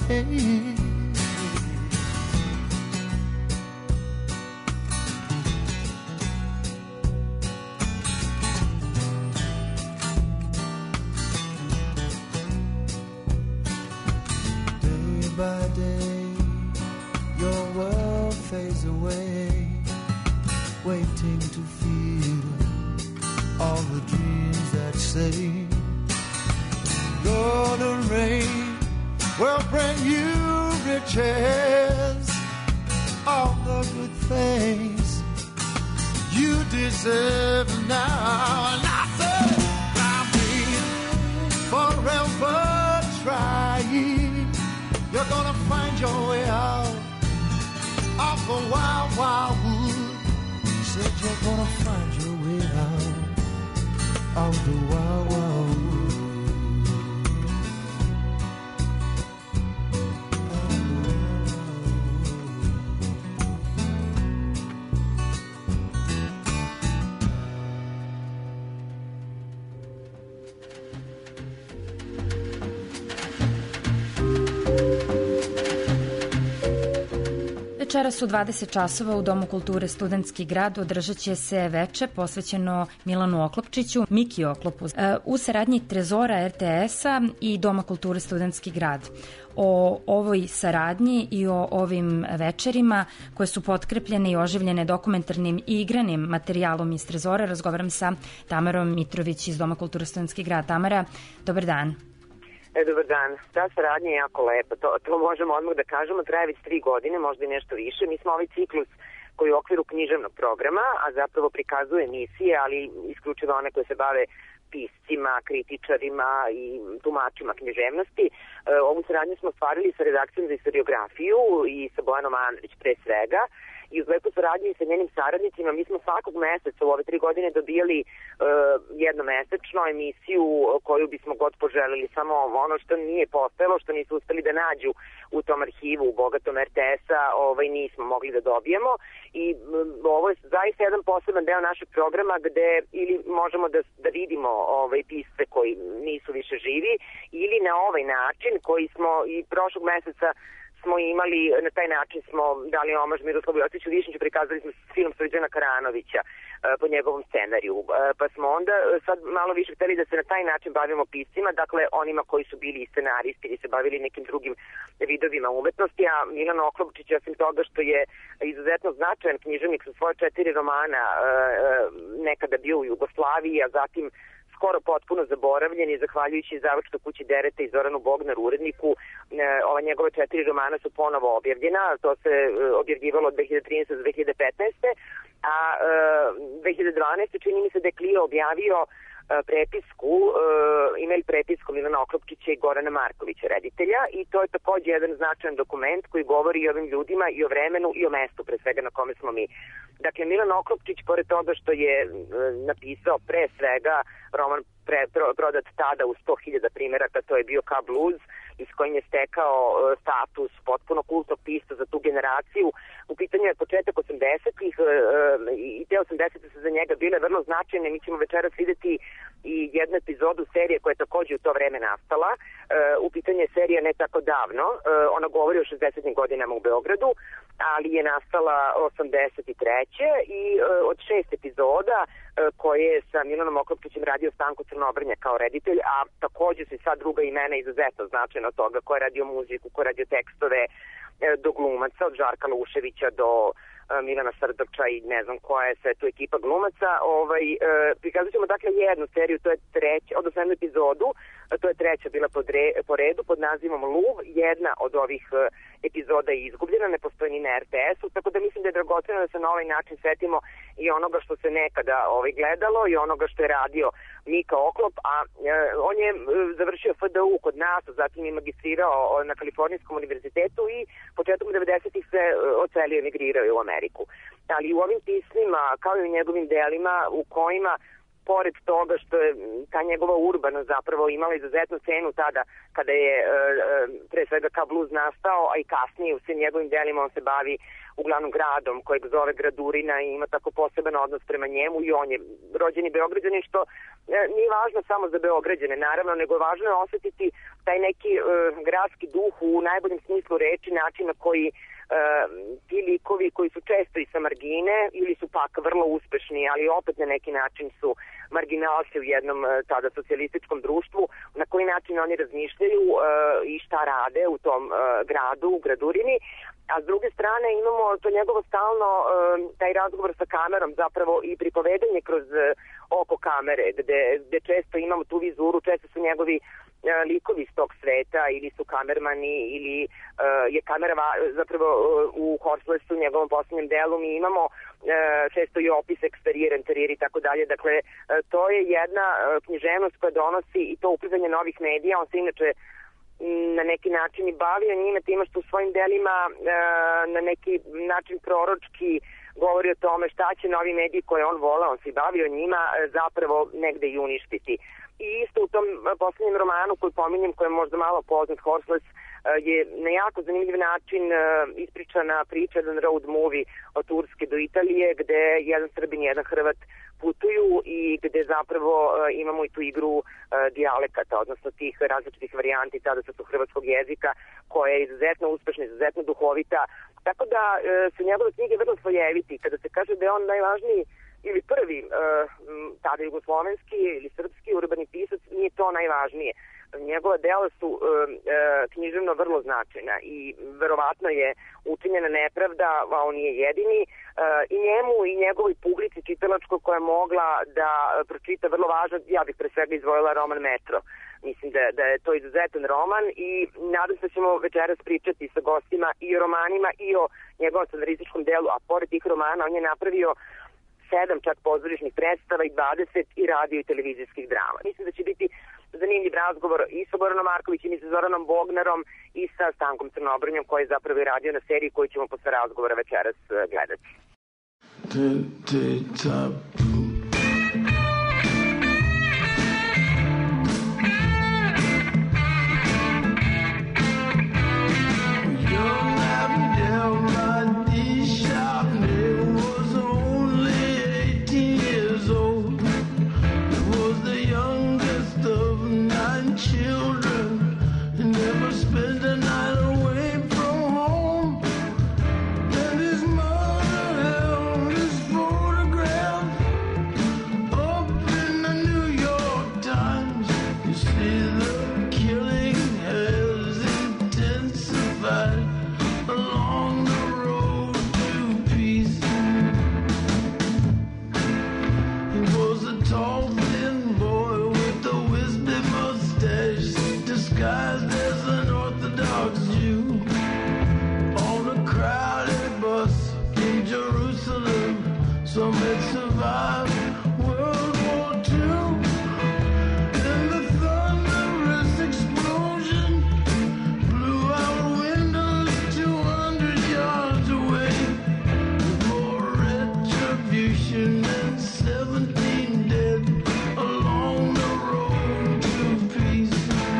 Day by day, your world fades away, waiting to feel all the dreams that say golden rain will bring you riches, all the good things you deserve now. And I said, I've been forever trying. You're gonna find your way out of the wild, wild wood. Said you're gonna find your way out of the wild, wild wood. Večeras u dvadeset časova u Domu kulture Studentski grad održat će se veče posvećeno Milanu Oklopčiću, Miki Oklopu, u saradnji Trezora er te es-a i Doma kulture Studentski grad. O ovoj saradnji i o ovim večerima koje su potkrepljene i oživljene dokumentarnim i igranim materijalom iz Trezora razgovaram sa Tamarom Mitrović iz Doma kulture Studentski grad. Tamara, dobar dan. E, dobar dan. Ta saradnja je jako lepa, to, to možemo odmah da kažemo, traje već tri godine, možda i nešto više. Mi smo ovaj ciklus koji je u okviru književnog programa, a zapravo prikazuje emisije, ali isključivo one koje se bave piscima, kritičarima i tumačima književnosti. E, ovu saradnju smo ostvarili sa redakcijom za istoriografiju i sa Bojanom Andrić pre svega. I uz lepu saradnju i sa njenim saradnicima mi smo svakog meseca u ove tri godine dobijali uh, jednomesečno emisiju koju bismo god poželili, samo ono što nije postojalo, što nisu uspeli da nađu u tom arhivu, u bogatom er te es-a, ovaj, nismo mogli da dobijemo i um, ovo je zaista jedan poseban deo našeg programa gde ili možemo da, da vidimo ovaj, pisce koji nisu više živi ili na ovaj način koji smo i prošlog meseca smo imali, na taj način smo dali omaž Miroslavu Josiću Višnjiću, prikazali smo film Srđana Karanovića. po njegovom scenariju. Pa smo onda sad malo više hteli da se na taj način bavimo piscima, dakle onima koji su bili i scenaristi ili se bavili nekim drugim vidovima umetnosti, a Milan Oklopčić, osim toga što je izuzetno značajan književnik sa svoje četiri romana, nekada bio u Jugoslaviji, a zatim skoro potpuno zaboravljen i zahvaljujući Izdavačkoj kući Dereta i Zoranu Bognaru, uredniku, ova njegove četiri romana su ponovo objavljena. To se objavljivalo od dve hiljade trinaeste do dve hiljade petnaeste. A dve hiljade dvanaeste čini mi se da je Clio objavio prepisku, email prepisku Milana Oklopčića i Gorana Markovića, reditelja, i to je takođe jedan značajan dokument koji govori i o ovim ljudima i o vremenu i o mestu, pre svega na kome smo mi. Dakle, Milan Oklopčić, pored toga što je napisao pre svega roman pre, pro, prodat tada u sto hiljada primjeraka, to je bio Ka Blues, iz kojim je stekao status potpuno kultnog pisca za tu generaciju. U pitanju je početak osamdesetih i te osamdesete su za njega bile vrlo značajne. Mi ćemo večeras videti i jednu epizodu serije koja je takođe u to vreme nastala. U pitanju je serija ne tako davno. Ona govori o šezdesetim godinama u Beogradu, ali je nastala osamdeset treće i od šest epizoda koje je sa Milanom Oklopčićem radio Stanko Crnobrnja kao reditelj, a takođe su i sad druga imena izuzetno značajna od toga, ko je radio muziku, ko je radio tekstove, do glumaca, od Žarka Luševića do Milana Srdovča i ne znam koja je sve tu ekipa glumaca. Ovaj, e, prikazat ćemo dakle jednu seriju, to je treća, odnosno jednu epizodu, to je treća bila pod re, po redu pod nazivom Luv. Jedna od ovih e, epizoda je izgubljena, ne postoji ni na er te esu, tako da mislim da je dragoceno da se na ovaj način setimo i onoga što se nekada ovaj, gledalo i onoga što je radio Mika Oklop, a e, on je e, završio ef de u kod nas, zatim je magistrirao na Kalifornijskom univerzitetu i početkom devedesetih se e, ocelio i emigrirao u Ameriku. Ali u ovim pismima, kao i u njegovim delima, u kojima pored toga što je ta njegova urbana zapravo imala izuzetnu cenu tada kada je e, pre svega Ka Blues nastao, a i kasnije u svim njegovim delima on se bavi uglavnom gradom kojeg zove Gradurina i ima tako poseban odnos prema njemu i on je rođeni Beograđanin, što e, nije važno samo za Beograđane naravno, nego je važno je osetiti taj neki e, gradski duh u najboljem smislu reči, način na koji Uh, ti likovi koji su često i sa margine ili su pak vrlo uspešni, ali opet na neki način su marginalci u jednom uh, tada socijalističkom društvu, na koji način oni razmišljaju uh, i šta rade u tom uh, gradu, u Gradurini. A s druge strane imamo to njegovo stalno, uh, taj razgovor sa kamerom, zapravo i pripovedanje kroz uh, oko kamere, gde, gde često imamo tu vizuru, često su njegovi likovi iz tog sveta ili su kamermani ili uh, je kamera zapravo uh, u Horselessu, njegovom posljednjem delu mi imamo uh, često i opis eksterijer, interijer i tako dalje. Dakle, uh, to je jedna uh, književnost koja donosi i to uplivanje novih medija. On se inače na neki način i bavio njime time što u svojim delima uh, na neki način proročki govori o tome šta će novi mediji koje on volao, on se bavio njima, uh, zapravo negde i uništiti. I isto u tom posljednjem romanu koji pominjem, koji je možda malo poznat, Horseless, je na jako zanimljiv način ispričana priča, jedan road movie od Turske do Italije, gde jedan Srbin i jedan Hrvat putuju i gde zapravo imamo i tu igru dijalekata, odnosno tih različitih varijanti tada sa hrvatskog jezika, koja je izuzetno uspešna, izuzetno duhovita. Tako da su njegove knjige vrlo slojeviti. Kada se kaže da je on najvažniji ili prvi uh, tada jugoslovenski ili srpski urbani pisac, nije to najvažnije. Njegova dela su uh, uh, književno vrlo značajna i verovatno je učinjena nepravda, a on nije jedini, uh, i njemu i njegovoj publici čitalačkoj koja je mogla da pročita vrlo važno, ja bih pre svega izvojila roman Metro. Mislim da, da je to izuzetan roman i nadam se da ćemo večeras pričati sa gostima i o romanima i o njegovom scenarističkom delu, a pored tih romana on je napravio sedam čak pozorišnih predstava i dvadeset i radio i televizijskih drama. Mislim da će biti zanimljiv razgovor i sa Goranom Markovićem i sa Zoranom Bognarom i sa Stankom Crnobrnjom koji je zapravo i radio na seriji koju ćemo posle razgovora večeras gledati. disguised as an Orthodox Jew on a crowded bus in Jerusalem. Some had survived World War Two. And the thunderous explosion blew out windows two hundred yards away. More retribution and seventeen dead along the road to peace.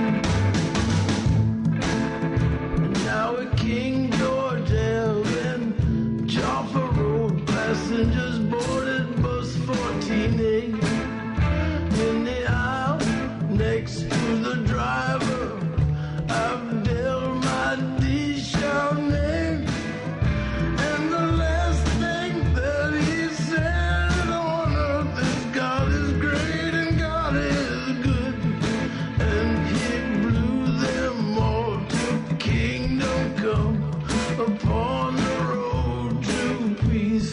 And now at King George Ave and Jaffa Road, passengers boarded bus fourteen A. In the aisle next to the driver, Abdel Mahdi Chardonnay. And the last thing that he said on earth is God is great and God is good. And he blew them all to kingdom come upon the road to peace.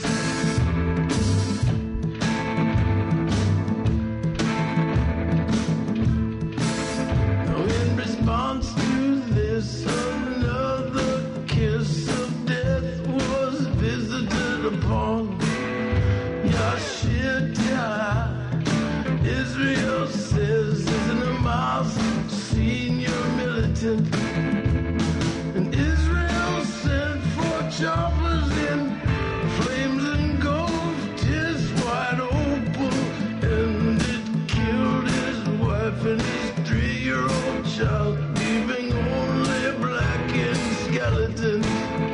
Now in response to this, another kiss of death was visited upon Yashir Tehar. Israel says is an Hamas senior militant. And Israel sent for choppers in flames engulfed his wide open, and it killed his wife and his three-year-old child, leaving only blackened skeletons.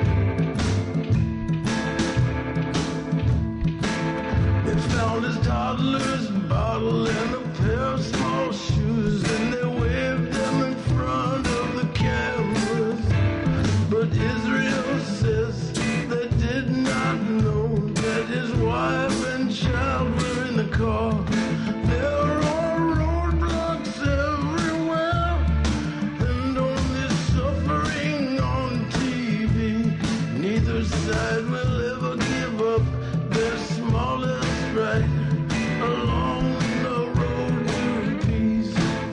They found his toddler's bottle and a pair of small shoes, and they waved them in front of the cameras. But Israel says they did not know that his wife and child were in the car. There are roadblocks everywhere and only suffering on T V. Neither side will ever give up their smallest right along the road to peace.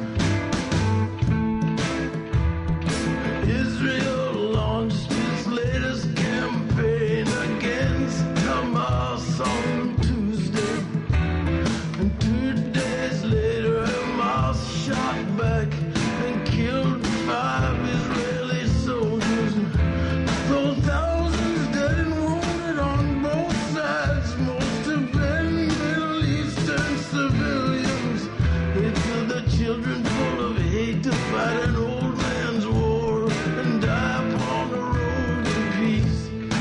Israel launched its latest campaign against Hamas on Tuesday. And two days later, Hamas shot back and killed five Israeli soldiers. Though thousands dead and wounded on both sides, most have been Middle Eastern civilians. They filled their children full of hate to fight an old man's war and die upon the road to peace.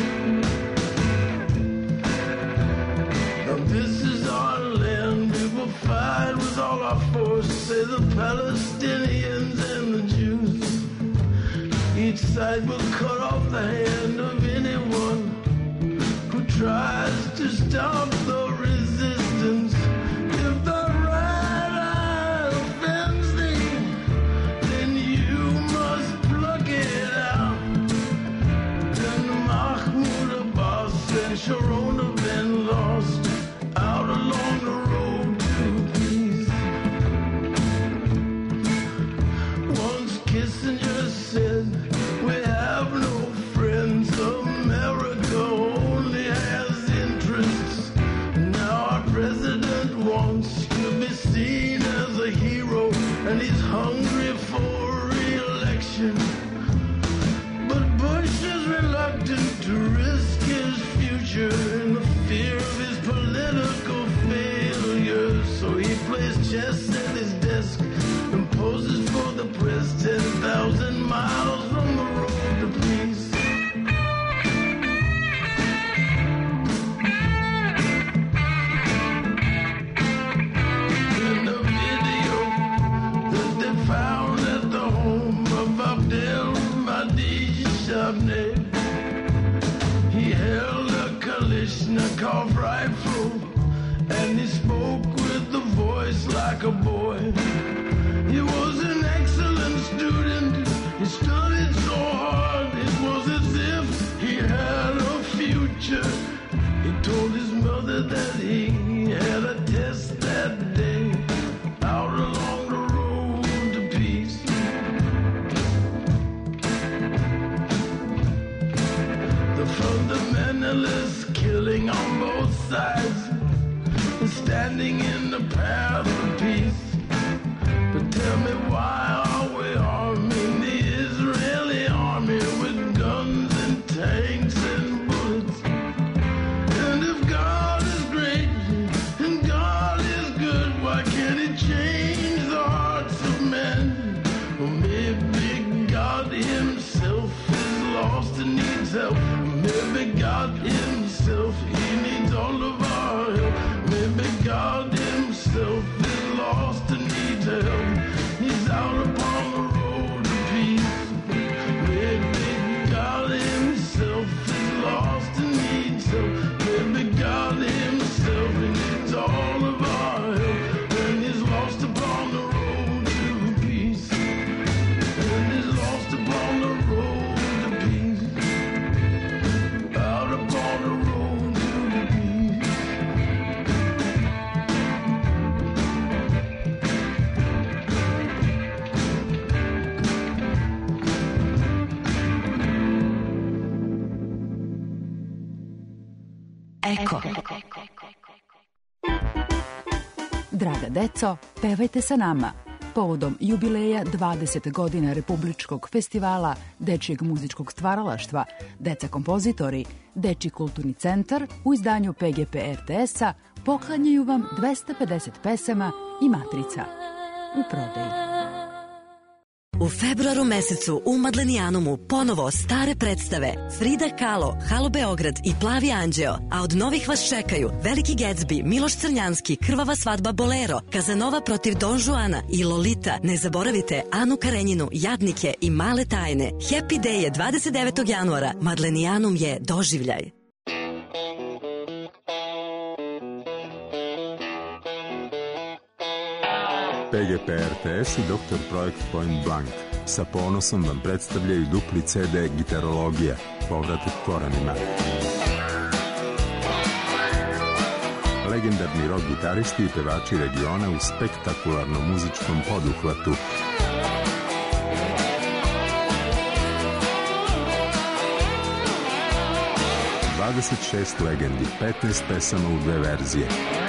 Now this is our land, we will fight with all our force, say the Palestinians and the Jews. Each side will cut off the hand of anyone who tries to stop the resistance. If the right eye offends thee, then you must pluck it out. Then Mahmoud Abbas and Sharon have been lost out along the road to peace. Once Kissinger said, we have no friends, America only has interests. Now our president wants to be seen as a hero, and he's hungry for re-election. But Bush is reluctant to risk his future in the fear of his political failure. So he plays chess at his desk and poses for the press ten thousand miles from the road to peace. In the video that they found at the home of Abdel Mahdi Chardonnay, he held a Kalashnikov rifle and he spoke with the voice like a boy. He was an excellent student, he studied so hard, it was as if he had a future. He told his mother that he had a test that day out along the road to peace. killing on both sides, standing in the path of peace. But tell me, why are we arming the Israeli army with guns and tanks and bullets? And if God is great and God is good, why can't He change the hearts of men? Or maybe God Himself is lost and needs help. Maybe God Himself, He needs all of our help. Maybe God Himself is lost and needs help. He's out upon the road to peace. Maybe God Himself is lost and needs help. Maybe God Himself, He needs all of our help. And He's lost upon the road to peace. And He's lost upon the road to peace. Out upon the road to peace. Eko. Draga deco, pevajte sa nama. Povodom jubileja dvadeset godina Republičkog festivala dečijeg muzičkog stvaralaštva Deca kompozitori, Dečiji kulturni centar u izdanju P G P R T S-a poklanjaju vam dvesta pedeset pesama i matrica u prodaji. U februaru mesecu u Madlenijanumu ponovo stare predstave Frida Kahlo, Halo Beograd i Plavi anđeo, a od novih vas čekaju Veliki Gatsby, Miloš Crnjanski, Krvava svadba Bolero, Kazanova protiv Don Juana i Lolita. Ne zaboravite Anu Karenjinu, Jadnike i Male tajne. Happy Day je dvadeset devetog januara. Madlenijanum je doživljaj. P G P R T S i doktor Projekt Point Blank sa ponosom vam predstavljaju dupli C D Gitarologija, povratak korenima. Legendarni rock gitaristi i pevači regiona u spektakularnom muzičkom poduhvatu. dvadeset šest legendi, petnaest pesama u dve verzije.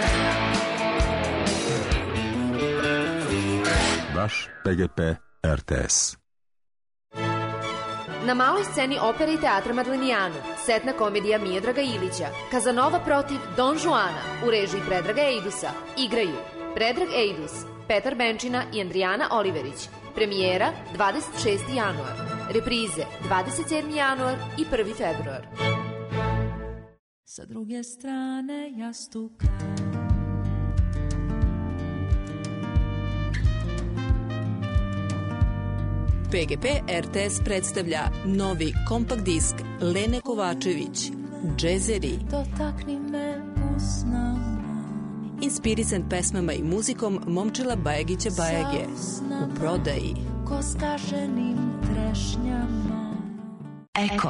Vaš P G P R T S. Na maloj sceni opere i teatra Madlenijanu, setna komedija Mijodraga Ilića, Kazanova protiv Don Juana u režiji Predraga Ejdusa, igraju Predrag Ejdus, Petar Benčina i Andrijana Oliverić. Premijera dvadeset šesti januar, reprize dvadeset sedmi januar i prvi februar. Sa druge strane jastuka P G P R T S predstavlja novi kompakt disk Lene Kovačević, Džezeri. Dotakni me usnama. Inspirisan pesmama i muzikom Momčila Bajagića Bajage. U prodaji. Ko skaženim trešnjama. Eko.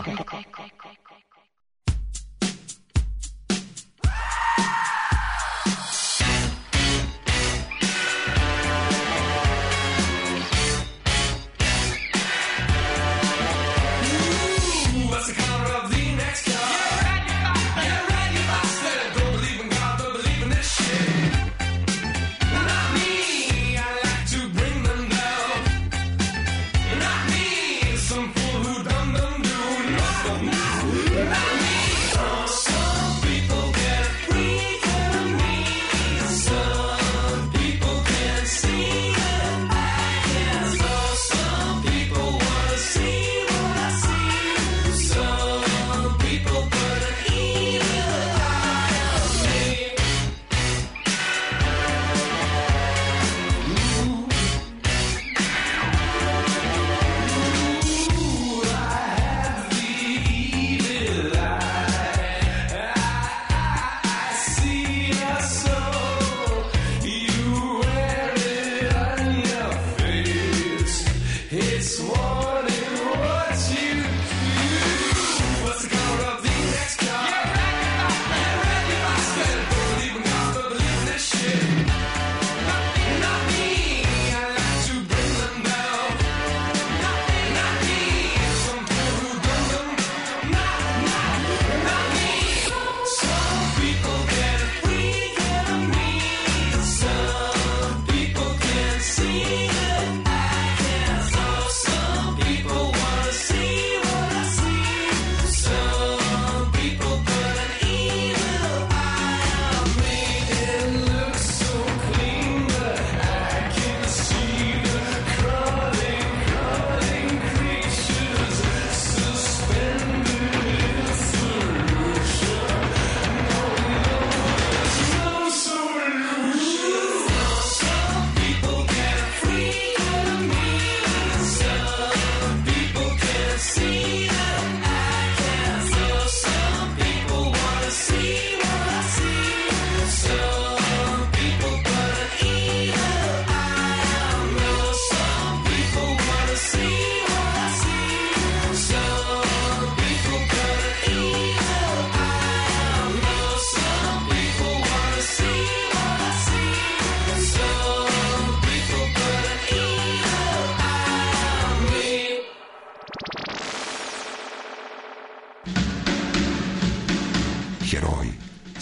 Not me, some fool who done them do. No, no.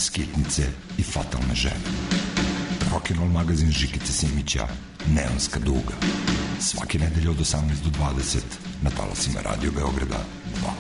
skitnice i fatalne žene. Rock'n'roll magazin Žikice Simića, Neonska duga. Svake nedelje od osamnaest do dvadeset na talasima Radio Beograda dva.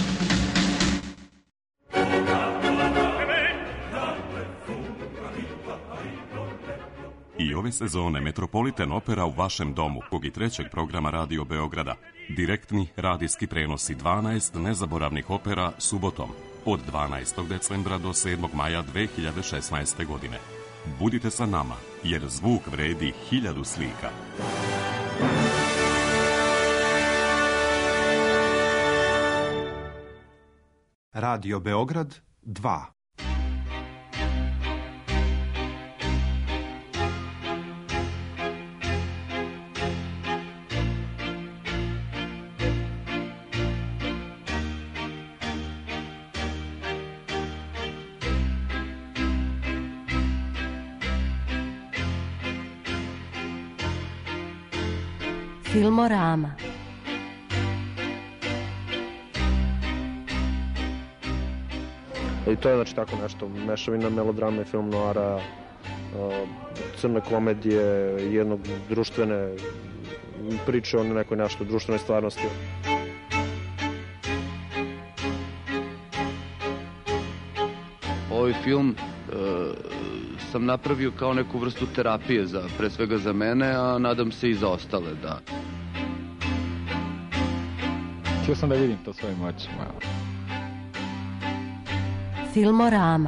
I ove sezone Metropolitan Opera u vašem domu, kog i trećeg programa Radio Beograda. Direktni radijski prenosi dvanaest nezaboravnih opera subotom od dvanaestog decembra do sedmog maja dve hiljade šesnaeste. godine. Budite sa nama, jer zvuk vredi hiljadu slika. Radio Beograd dva. Filmorama. I to je znači tako nešto, mešavina melodrama i film noara, crne komedije, jednog društvene priče o nekoj nešto društvenoj stvarnosti. Ovaj film e, sam napravio kao neku vrstu terapije, za, pre svega za mene, a nadam se i za ostale, da. Htio sam da vidim to svojim očima. Filmorama.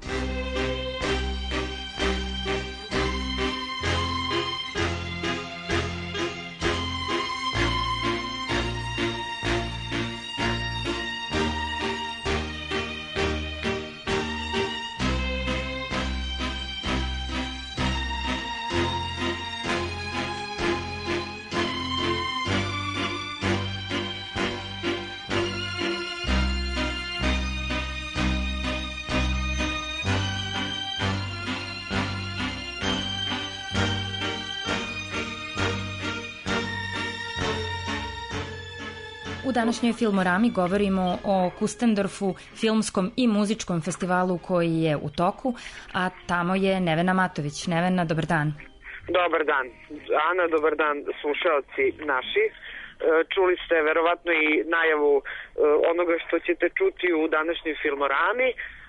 U današnjoj Filmorami govorimo o Kustendorfu, filmskom i muzičkom festivalu koji je u toku, a tamo je Nevena Matović. Nevena, dobar dan. Dobar dan. Ana, dobar dan slušalci naši. Čuli ste verovatno i najavu onoga što ćete čuti u današnjoj Filmorami.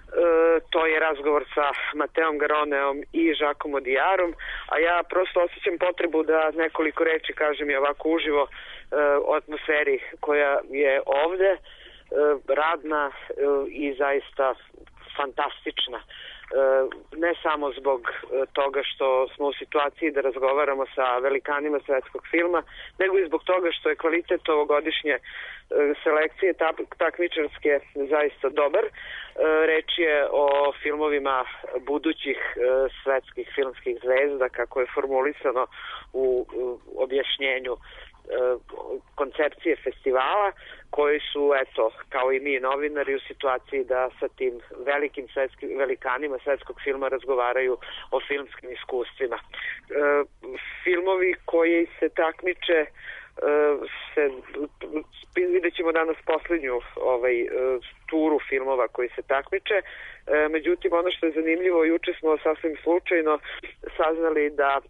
To je razgovor sa Mateom Garoneom i Žakom Odijarom, a ja prosto osjećam potrebu da nekoliko reči kažem i ovako uživo o atmosferi koja je ovde, radna i zaista fantastična. Ne samo zbog toga što smo u situaciji da razgovaramo sa velikanima svetskog filma, nego i zbog toga što je kvalitet ovogodišnje selekcije takmičarske zaista dobar. Reč je o filmovima budućih svetskih filmskih zvezda, kako je formulisano u objašnjenju koncepcije festivala, koji su, eto, kao i mi novinari, u situaciji da sa tim velikim svetskim, velikanima svetskog filma razgovaraju o filmskim iskustvima. E, filmovi koji se takmiče, e, se, vidjet ćemo danas poslednju ovaj, turu filmova koji se takmiče, e, međutim ono što je zanimljivo, juče smo sasvim slučajno saznali da e,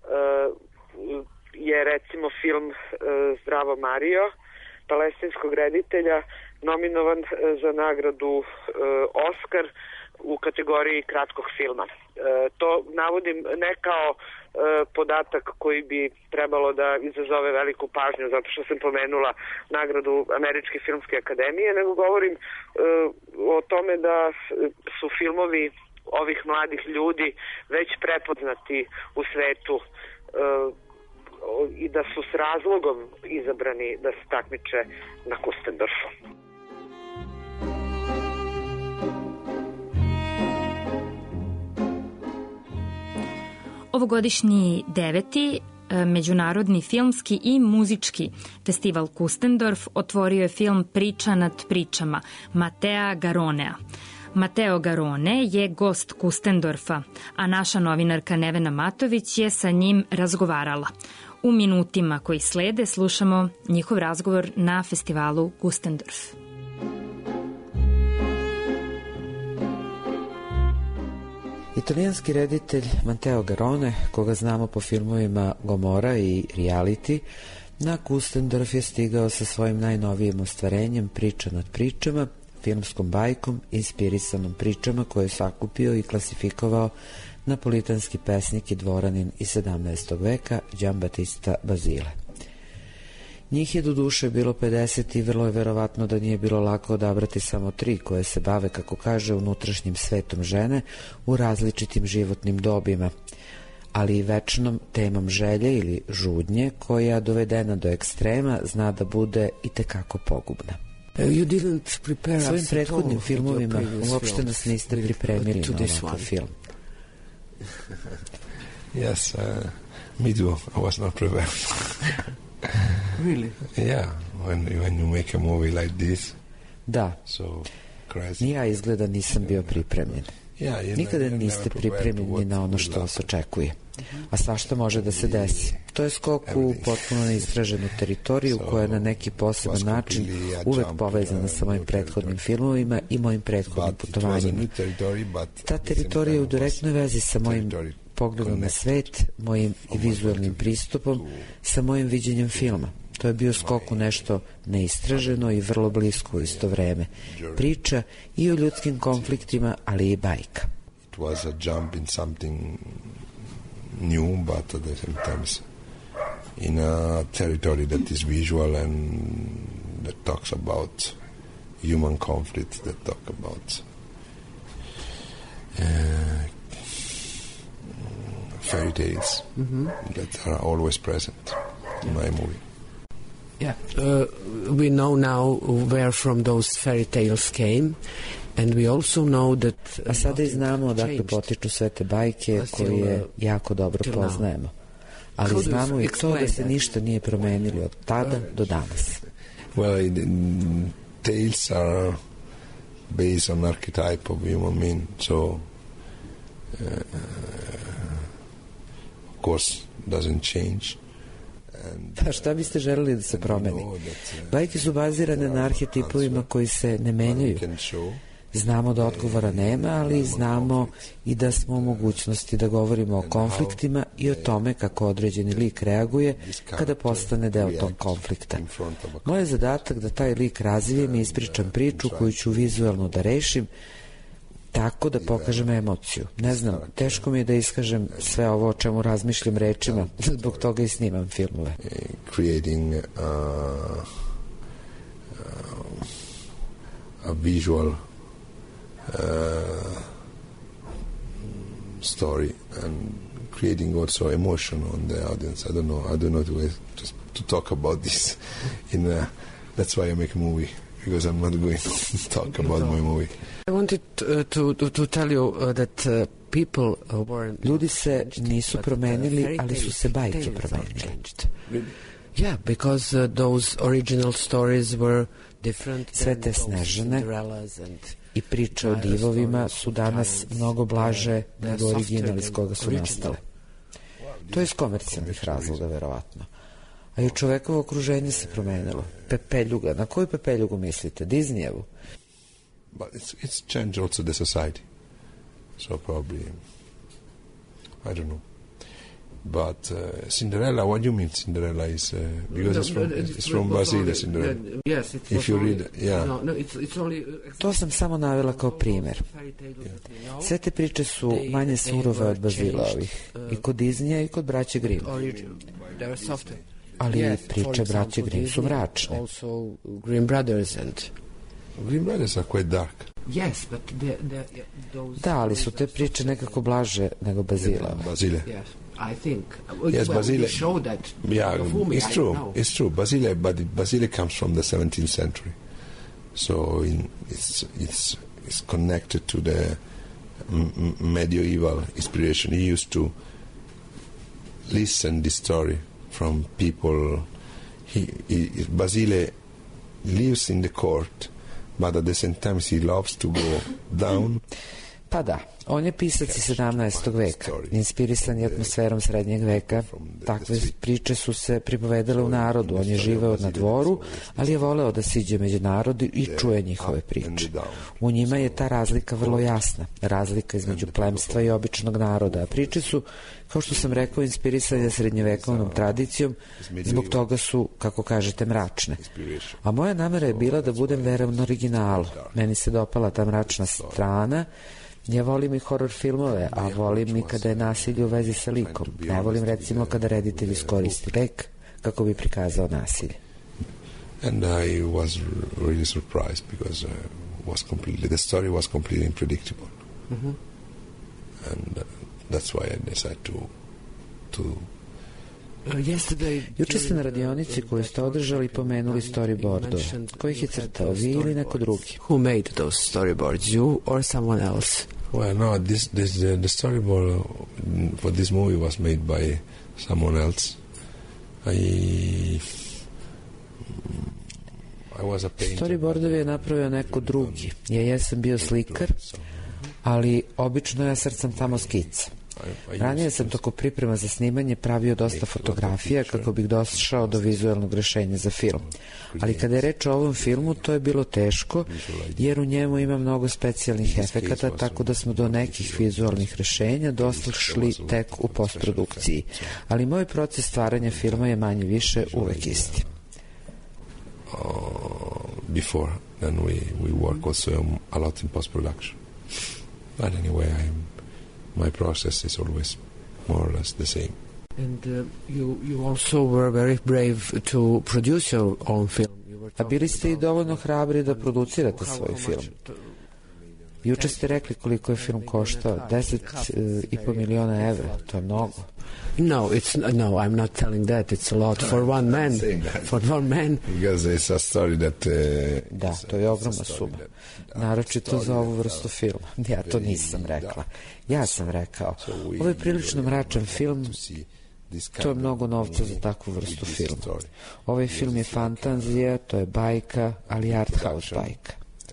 je recimo film Zdravo Mario, palestinskog reditelja, nominovan za nagradu Oskar u kategoriji kratkog filma. To navodim ne kao podatak koji bi trebalo da izazove veliku pažnju zato što sam pomenula nagradu Američke filmske akademije, nego govorim o tome da su filmovi ovih mladih ljudi već prepoznati u svetu i da su s razlogom izabrani da se takmiče na Kustendorfu. Ovogodišnji deveti Međunarodni filmski i muzički festival Kustendorf otvorio je film Priča nad pričama Matea Garonea. Mateo Garone je gost Kustendorfa, a naša novinarka Nevena Matović je sa njim razgovarala. U minutima koji slede slušamo njihov razgovor na festivalu Kustendorf. Italijanski reditelj Matteo Garrone, koga znamo po filmovima Gomora i Reality, na Kustendorf je stigao sa svojim najnovijim ostvarenjem Priča nad pričama, filmskom bajkom inspirisanom pričama koje je sakupio i klasifikovao napolitanski pesnik i dvoranin iz sedamnaestog veka Giambattista Basile. Njih je do duše bilo pedeset i vrlo je verovatno da nije bilo lako odabrati samo tri koje se bave, kako kaže, unutrašnjim svetom žene u različitim životnim dobima, ali i večnom temom želje ili žudnje koja, dovedena do ekstrema, zna da bude i tekako pogubna. Svojim prethodnim filmovima uopšte nas niste pripremili na ovakav film. Yes, uh, me too. I was not prepared. Really? Yeah, when, when you make a movie like this. Da. So crazy. Ni ja izgleda nisam bio pripremljen. Yeah, you Nikada know, niste pripremljeni na ono što vas očekuje. A svašta može da se desi. To je skok u potpuno neistraženu teritoriju koja je na neki poseban način uvek povezana sa mojim prethodnim filmovima i mojim prethodnim putovanjima. Ta teritorija je u direktnoj vezi sa mojim pogledom na svet, mojim vizualnim pristupom, sa mojim viđenjem filma. To je bio skok u nešto neistraženo i vrlo blisko u isto vreme. Priča i o ljudskim konfliktima, ali i bajka. It was a jump in something new, but at the same time in a territory that is visual and that talks about human conflict, that talk about uh, fairy tales mm-hmm. that are always present in my movie. Yeah, uh, we know now where from those fairy tales came, and we also know that... A sada i znamo odakle potiču sve te bajke koje jako dobro poznajemo. Ali znamo i to da se ništa nije promenilo od tada do danas. Well, the tales are based on archetype of human being, so uh, of course doesn't change. Pa šta biste želeli da se promeni? Bajke su bazirane na arhetipovima koji se ne menjaju. Znamo da odgovora nema, ali znamo i da smo u mogućnosti da govorimo o konfliktima i o tome kako određeni lik reaguje kada postane deo tog konflikta. Moj je zadatak da taj lik razvijem i ispričam priču koju ću vizualno da rešim tako da pokažem emociju. Ne znam, teško mi je da iskažem sve ovo o čemu razmišljam rečima, zbog toga i snimam filmove. Creating uh, uh, a visual uh, story and creating also emotion on the audience. I don't know, I don't know to, just to talk about this. In a, that's why I make a movie, because I'm not going to talk about my movie. I wanted uh, to, to, to tell you uh, that uh, people uh, weren't... Ljudi se nisu promenili, ali su se bajke promenili. Yeah, because uh, those original stories were different. Sve te Snežane i priče o divovima su danas mnogo blaže nego original iz koga su nastale. To je iz komercijalnih razloga, verovatno. A i čovekovo okruženje se promenilo. Pepeljuga. Na koju Pepeljugu mislite? Disneyevu? But it's, it's changed also the society. So probably, I don't know. But uh, Cinderella, what do you mean Cinderella is, uh, because it's from, it's from Basile, Cinderella. Yes, it If you read, yeah. No, no, it's, it's only... To sam samo navela kao primer. Sve te priče su manje surove od Bazileovih. I kod Disneya i kod braće Grimm. Ali priče braće Grimm su mračne. Also Grimm Brothers and... Grimm Brothers are quite dark. Yes, but the, the, those... Da, ali su te priče nekako blaže nego Bazileove. Basile. Yes, I think. Well, Yes, well, Basile. we show that. Yeah, Movie, it's I true. know. It's true. Basile, but Basile comes from the seventeenth century, so in, it's it's it's connected to the m- m- medieval inspiration. He used to listen this story from people. He, he Basile lives in the court, but at the same time he loves to go down. Pa da, On je pisac iz sedamnaestog veka, inspirisan je atmosferom srednjeg veka. Takve priče su se pripovedale u narodu. On je živeo na dvoru, ali je voleo da siđe među narodi i čuje njihove priče. U njima je ta razlika vrlo jasna, razlika između plemstva i običnog naroda. A priče su, kao što sam rekao, inspirisane srednjevekovnom tradicijom, zbog toga su, kako kažete, mračne. A moja namera je bila da budem veran originalu. Meni se dopala ta mračna strana. Ja volim i horor filmove, a volim i kada je nasilje u vezi sa likom. Ne volim recimo kada reditelj iskoristi lek kako bi prikazao nasilje. And I was really surprised because uh, was completely the story was completely unpredictable. Mm-hmm. And uh, that's why I decided to to Juče ste na radionici koju ste održali pomenuli storyboardove. Ko ih je crtao, vi ili neko drugi? Who made those storyboards, you or someone else? Well, no, this, this the, the storyboard for this movie was made by someone else. I, I was a painter. Storyboardove je napravio neko drugi. Ja jesam bio slikar, ali obično ja srcam tamo skice. Ranije sam toko priprema za snimanje pravio dosta fotografija kako bih došao do vizualnog rešenja za film. Ali kada je reč o ovom filmu, to je bilo teško, jer u njemu ima mnogo specijalnih efekata, tako da smo do nekih vizualnih rešenja došli tek u postprodukciji. Ali moj proces stvaranja filma je manje više uvek isti. Uh, before, then we, we work also a lot in post-production. But anyway, I'm my process is always more or less the same. And uh, you you also were very brave to produce your own film. A bili ste i dovoljno hrabri da producirate svoj film. Juče ste rekli koliko je film koštao, deset i po miliona evra, to je mnogo. No, it's no, I'm not telling that. It's a lot for one man. For one man. Because it's a story that. Uh, da, to je ogromna suma. Naročito za ovu vrstu filma. Ja to nisam rekla. Ja sam rekao, ovo je prilično mračan film, to je mnogo novca za takvu vrstu filma. Ovaj film je fantazija, to je bajka, ali art house bajka.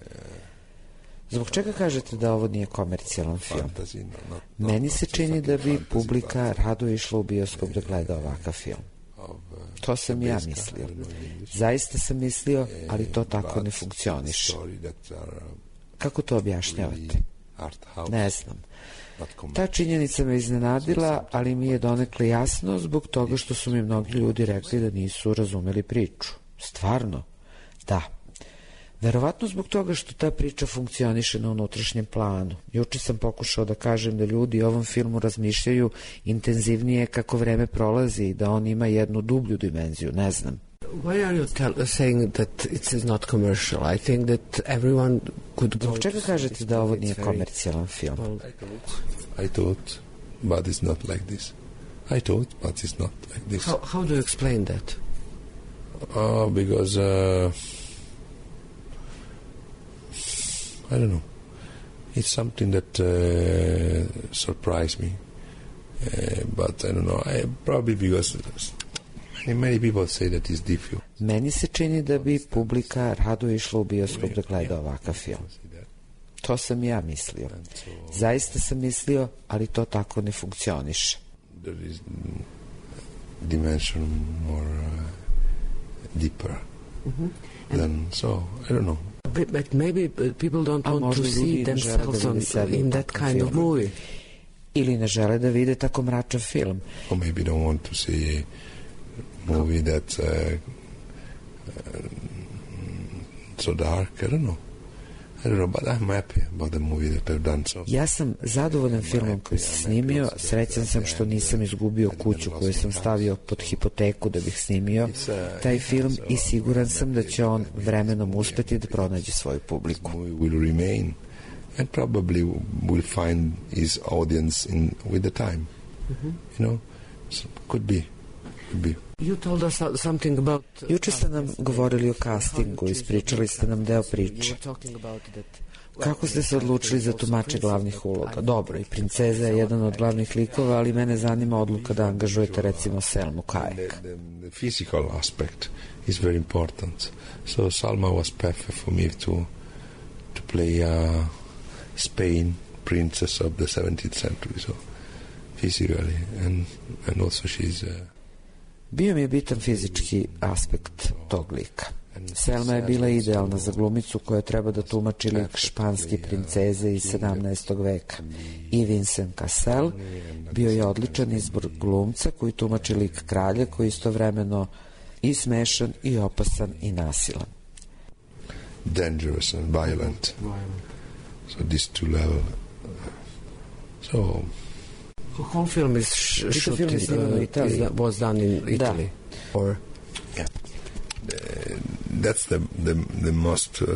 Zbog čega kažete da ovo nije komercijalan film? Meni se čini da bi publika rado išla u bioskop da gleda ovakav film. To sam ja mislio. Zaista sam mislio, ali to tako ne funkcioniše. Kako to objašnjavate? Ne znam. Ta činjenica me iznenadila, ali mi je donekle jasno zbog toga što su mi mnogi ljudi rekli da nisu razumeli priču. Stvarno? Da. Verovatno zbog toga što ta priča funkcioniše na unutrašnjem planu. Juče sam pokušao da kažem da ljudi u ovom filmu razmišljaju intenzivnije kako vreme prolazi i da on ima jednu dublju dimenziju, ne znam. Why are you tell, saying that it is not commercial? I think that everyone could go. Zbog čega kažete da ovo nije komercijalan film? I thought, but it's not like this. I thought, but it's not like this. How, how do you explain that? Oh, because uh, I don't know. It's something that uh, surprised me, uh, but I don't know. I, probably because many people say that it's difficult. Meni se čini da bi publika rado išla u bioskop da gleda ovakav film. To sam ja mislio. Zaista sam mislio, ali to tako ne funkcioniše. There is dimension more uh, deeper mm-hmm. than so. I don't know. But, but maybe people don't want to see themselves on, in that kind of movie. Ili ne žele da vide tako mračan film. Or maybe don't want to see a movie that's uh, uh, so dark. I don't know. I don't know, but I'm happy about the movie that I've done so. Ja sam zadovoljan filmom koji sam snimio, srećan sam što nisam izgubio kuću koju sam stavio pod hipoteku da bih snimio taj film i siguran sam da će on vremenom uspeti da pronađe svoju publiku. Will remain and probably will find his audience in with the time. Mm-hmm. You know, so could be, could be. You told us something about... Juče ste nam govorili o castingu, ispričali ste nam deo priče. Kako ste se odlučili za tumače glavnih uloga? Dobro, i princeza je jedan od glavnih likova, ali mene zanima odluka da angažujete recimo Selmu Hayek. The, the physical aspect is very important. So Salma was perfect for me to to play uh, Spain princess of the seventeenth century, so physically, and and also she's. Uh, Bio mi je bitan fizički aspekt tog lika. Selma je bila idealna za glumicu koja treba da tumači lik španske princeze iz sedamnaestog veka. I Vincent Cassel bio je odličan izbor glumca koji tumači lik kralja koji je istovremeno i smešan i opasan i nasilan. Dangerous and violent. So these two level. So the whole film is sh- shot in uh, Italy. Was done in Italy, da. Or yeah. Uh, that's the the the most uh,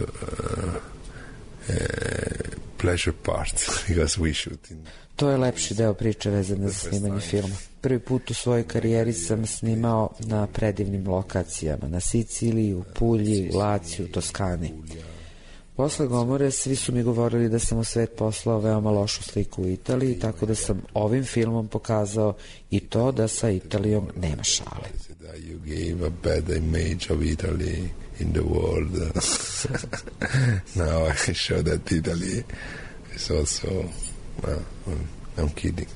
uh, pleasure part because we shoot in. To je lepši deo priče vezane za snimanje filma. Prvi put u svojoj karijeri sam snimao na predivnim lokacijama, na Siciliji, u Pulji, u Laciju, u Toskani. Posle Gomore svi su mi govorili da sam u svet poslao veoma lošu sliku u Italiji, tako da sam ovim filmom pokazao i to da sa Italijom nema šale. You gave a bad image of Italy in the world. Now I show that Italy is also. Well, I'm kidding.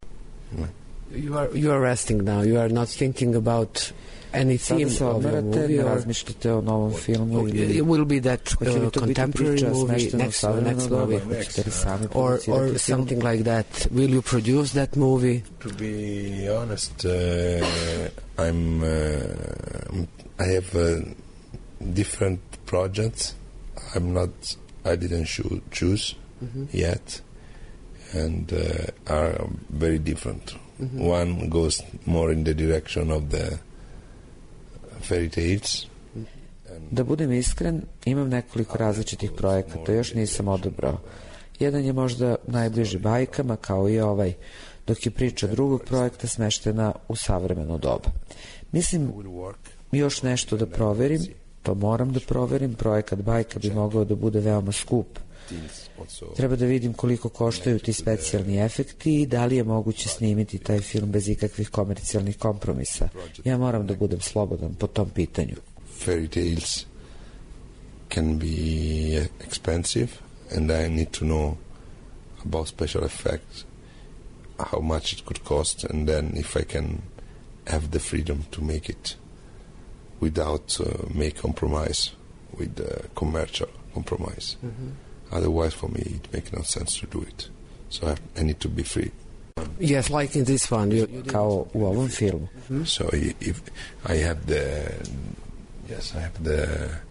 You are you are resting now. You are not thinking about any theme of your movie, or razmišljate o novom filmu, ili it will be that uh, contemporary movie next next movie, or or something like that. Will you produce that movie? To be honest, uh, I'm. Uh, I have uh, different projects. I'm not. I didn't cho- choose mm-hmm. yet. And uh, are very different. Mm-hmm. One goes more in the direction of the fairy tales. Da budem iskren, imam nekoliko različitih projekata, još nisam odabrao. Jedan je možda najbliži bajkama, kao i ovaj, dok je priča drugog projekta smeštena u savremeno doba. Mislim, još nešto da proverim, pa moram da proverim, projekat bajka bi mogao da bude veoma skup. Treba da vidim koliko koštaju ti specijalni efekti i da li je moguće snimiti taj film bez ikakvih komercijalnih kompromisa. Ja moram da budem slobodan po tom pitanju. Fairy tales can be expensive and I need to know about special effects, how much it could cost, and then if I can have the freedom to make it without uh, make compromise with the commercial compromise. Mm-hmm. Otherwise, for me, it makes no sense to do it. So I, have, I need to be free. Yes, like in this one, you, you kao u ovom filmu. Mm-hmm. So if I have the, yes, I have the,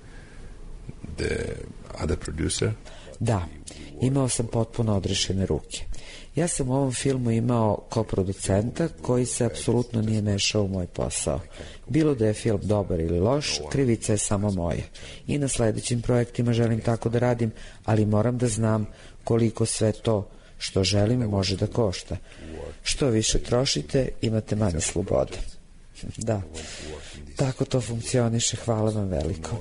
the other producer. Da, imao sam potpuno odrešene ruke. Ja sam u ovom filmu imao koproducenta koji se apsolutno nije mešao u moj posao. Bilo da je film dobar ili loš, krivica je samo moja. I na sledećim projektima želim tako da radim, ali moram da znam koliko sve to što želim može da košta. Što više trošite, imate manje slobode. Da, tako to funkcioniše, hvala vam veliko.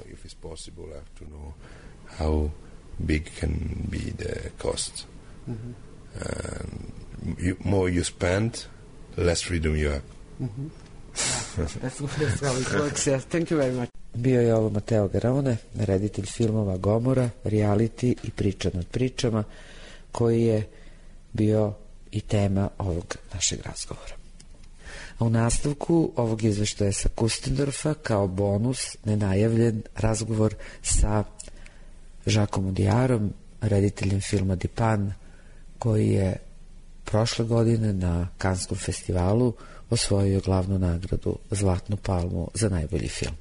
How big can be the cost. Mm-hmm. And you, more you spend, less freedom you have. Mm-hmm. Yeah, that's, that's how it works. Yes, thank you very much. Bio je ovo Matteo Garrone, reditelj filmova Gomora, reality i priča nad pričama, koji je bio i tema ovog našeg razgovora. A u nastavku ovog izveštaja sa Kustendorfa kao bonus nenajavljen razgovor sa Jacquesom Audiardom, rediteljem filma Dipan, koji je prošle godine na Kanskom festivalu osvojio glavnu nagradu Zlatnu palmu za najbolji film.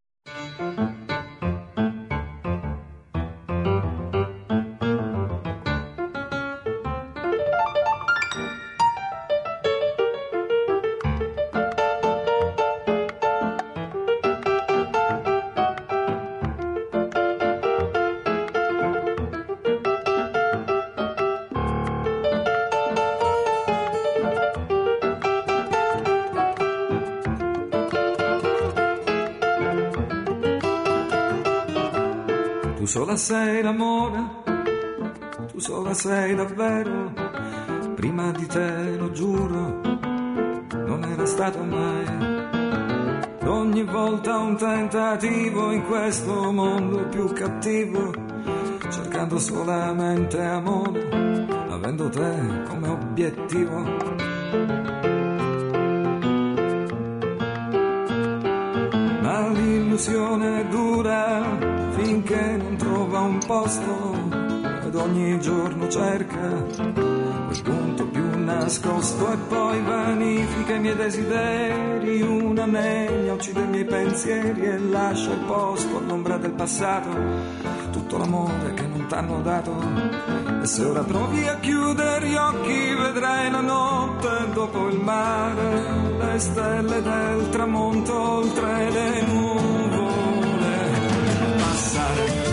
Tu sola sei l'amore, tu sola sei davvero, prima di te lo giuro, non era stato mai. Ogni volta un tentativo in questo mondo più cattivo, cercando solamente amore, avendo te come obiettivo. Ma l'illusione dura finché non trova un posto ed ogni giorno cerca quel punto più nascosto e poi vanifica i miei desideri. Una meglia uccide i miei pensieri e lascia il posto all'ombra del passato, tutto l'amore che non t'hanno dato. E se ora provi a chiudere gli occhi vedrai la notte dopo il mare, le stelle del tramonto oltre le nuvole passare.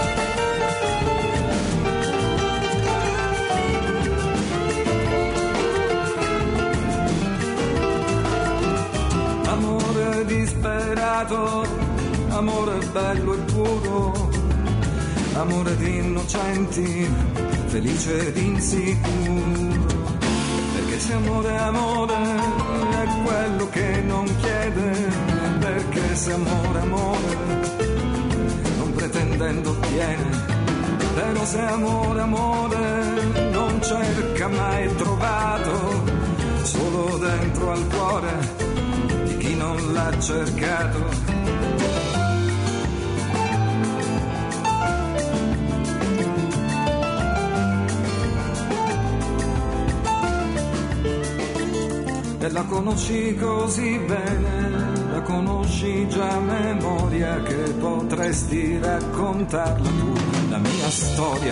Amore disperato, amore bello e puro, amore di innocenti, felice ed insicuro. Perché se amore è amore è quello che non chiede, perché se amore è amore non pretendendo ottiene. Però se amore è amore non cerca mai trovato, solo dentro al cuore di chi non l'ha cercato. E la conosci così bene, la conosci già a memoria, che potresti raccontarla tu, la mia storia.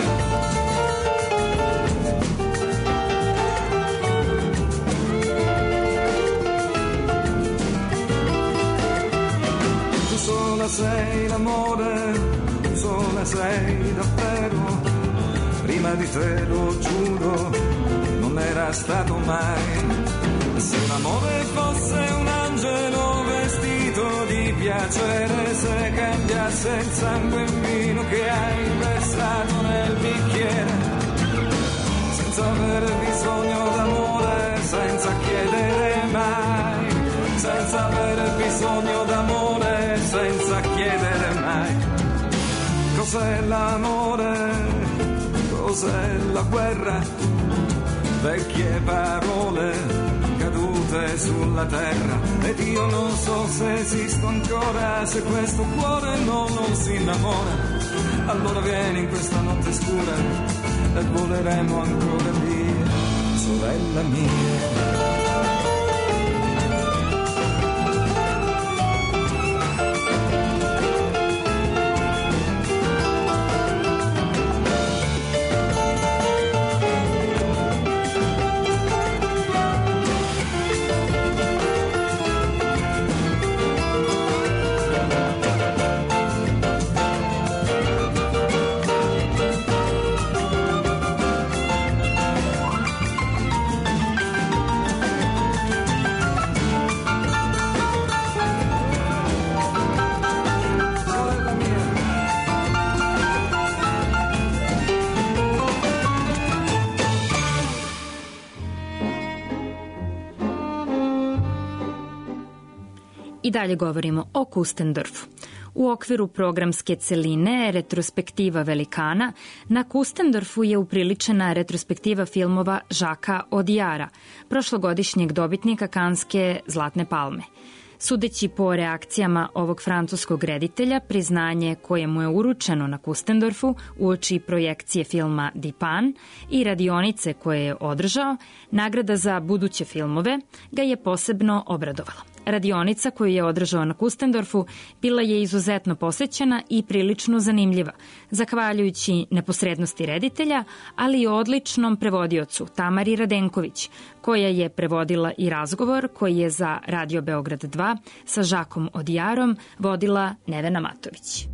Tu sola sei l'amore, tu sola sei davvero, prima di te lo giuro, non era stato mai. Se l'amore fosse un angelo vestito di piacere, se cambiasse il sangue in vino che hai versato nel bicchiere, senza avere bisogno d'amore, senza chiedere mai, senza avere bisogno d'amore, senza chiedere mai. Cos'è l'amore? Cos'è la guerra? Vecchie parole cadute sulla terra, ed io non so se esisto ancora, se questo cuore no, non si innamora. Allora vieni in questa notte scura e voleremo ancora via, sorella mia. I dalje govorimo o Kustendorfu. U okviru programske celine retrospektiva velikana, na Kustendorfu je upriličena retrospektiva filmova Žaka Odijara, prošlogodišnjeg dobitnika Kanske Zlatne palme. Sudeći po reakcijama ovog francuskog reditelja, priznanje koje mu je uručeno na Kustendorfu uoči projekcije filma Dipan i radionice koje je održao, nagrada za buduće filmove, ga je posebno obradovala. Radionica koju je održao na Kustendorfu bila je izuzetno posećena i prilično zanimljiva, zahvaljujući neposrednosti reditelja, ali i odličnom prevodiocu Tamari Radenković, koja je prevodila i razgovor koji je za Radio Beograd dva sa Žakom Odijarom vodila Nevena Matović.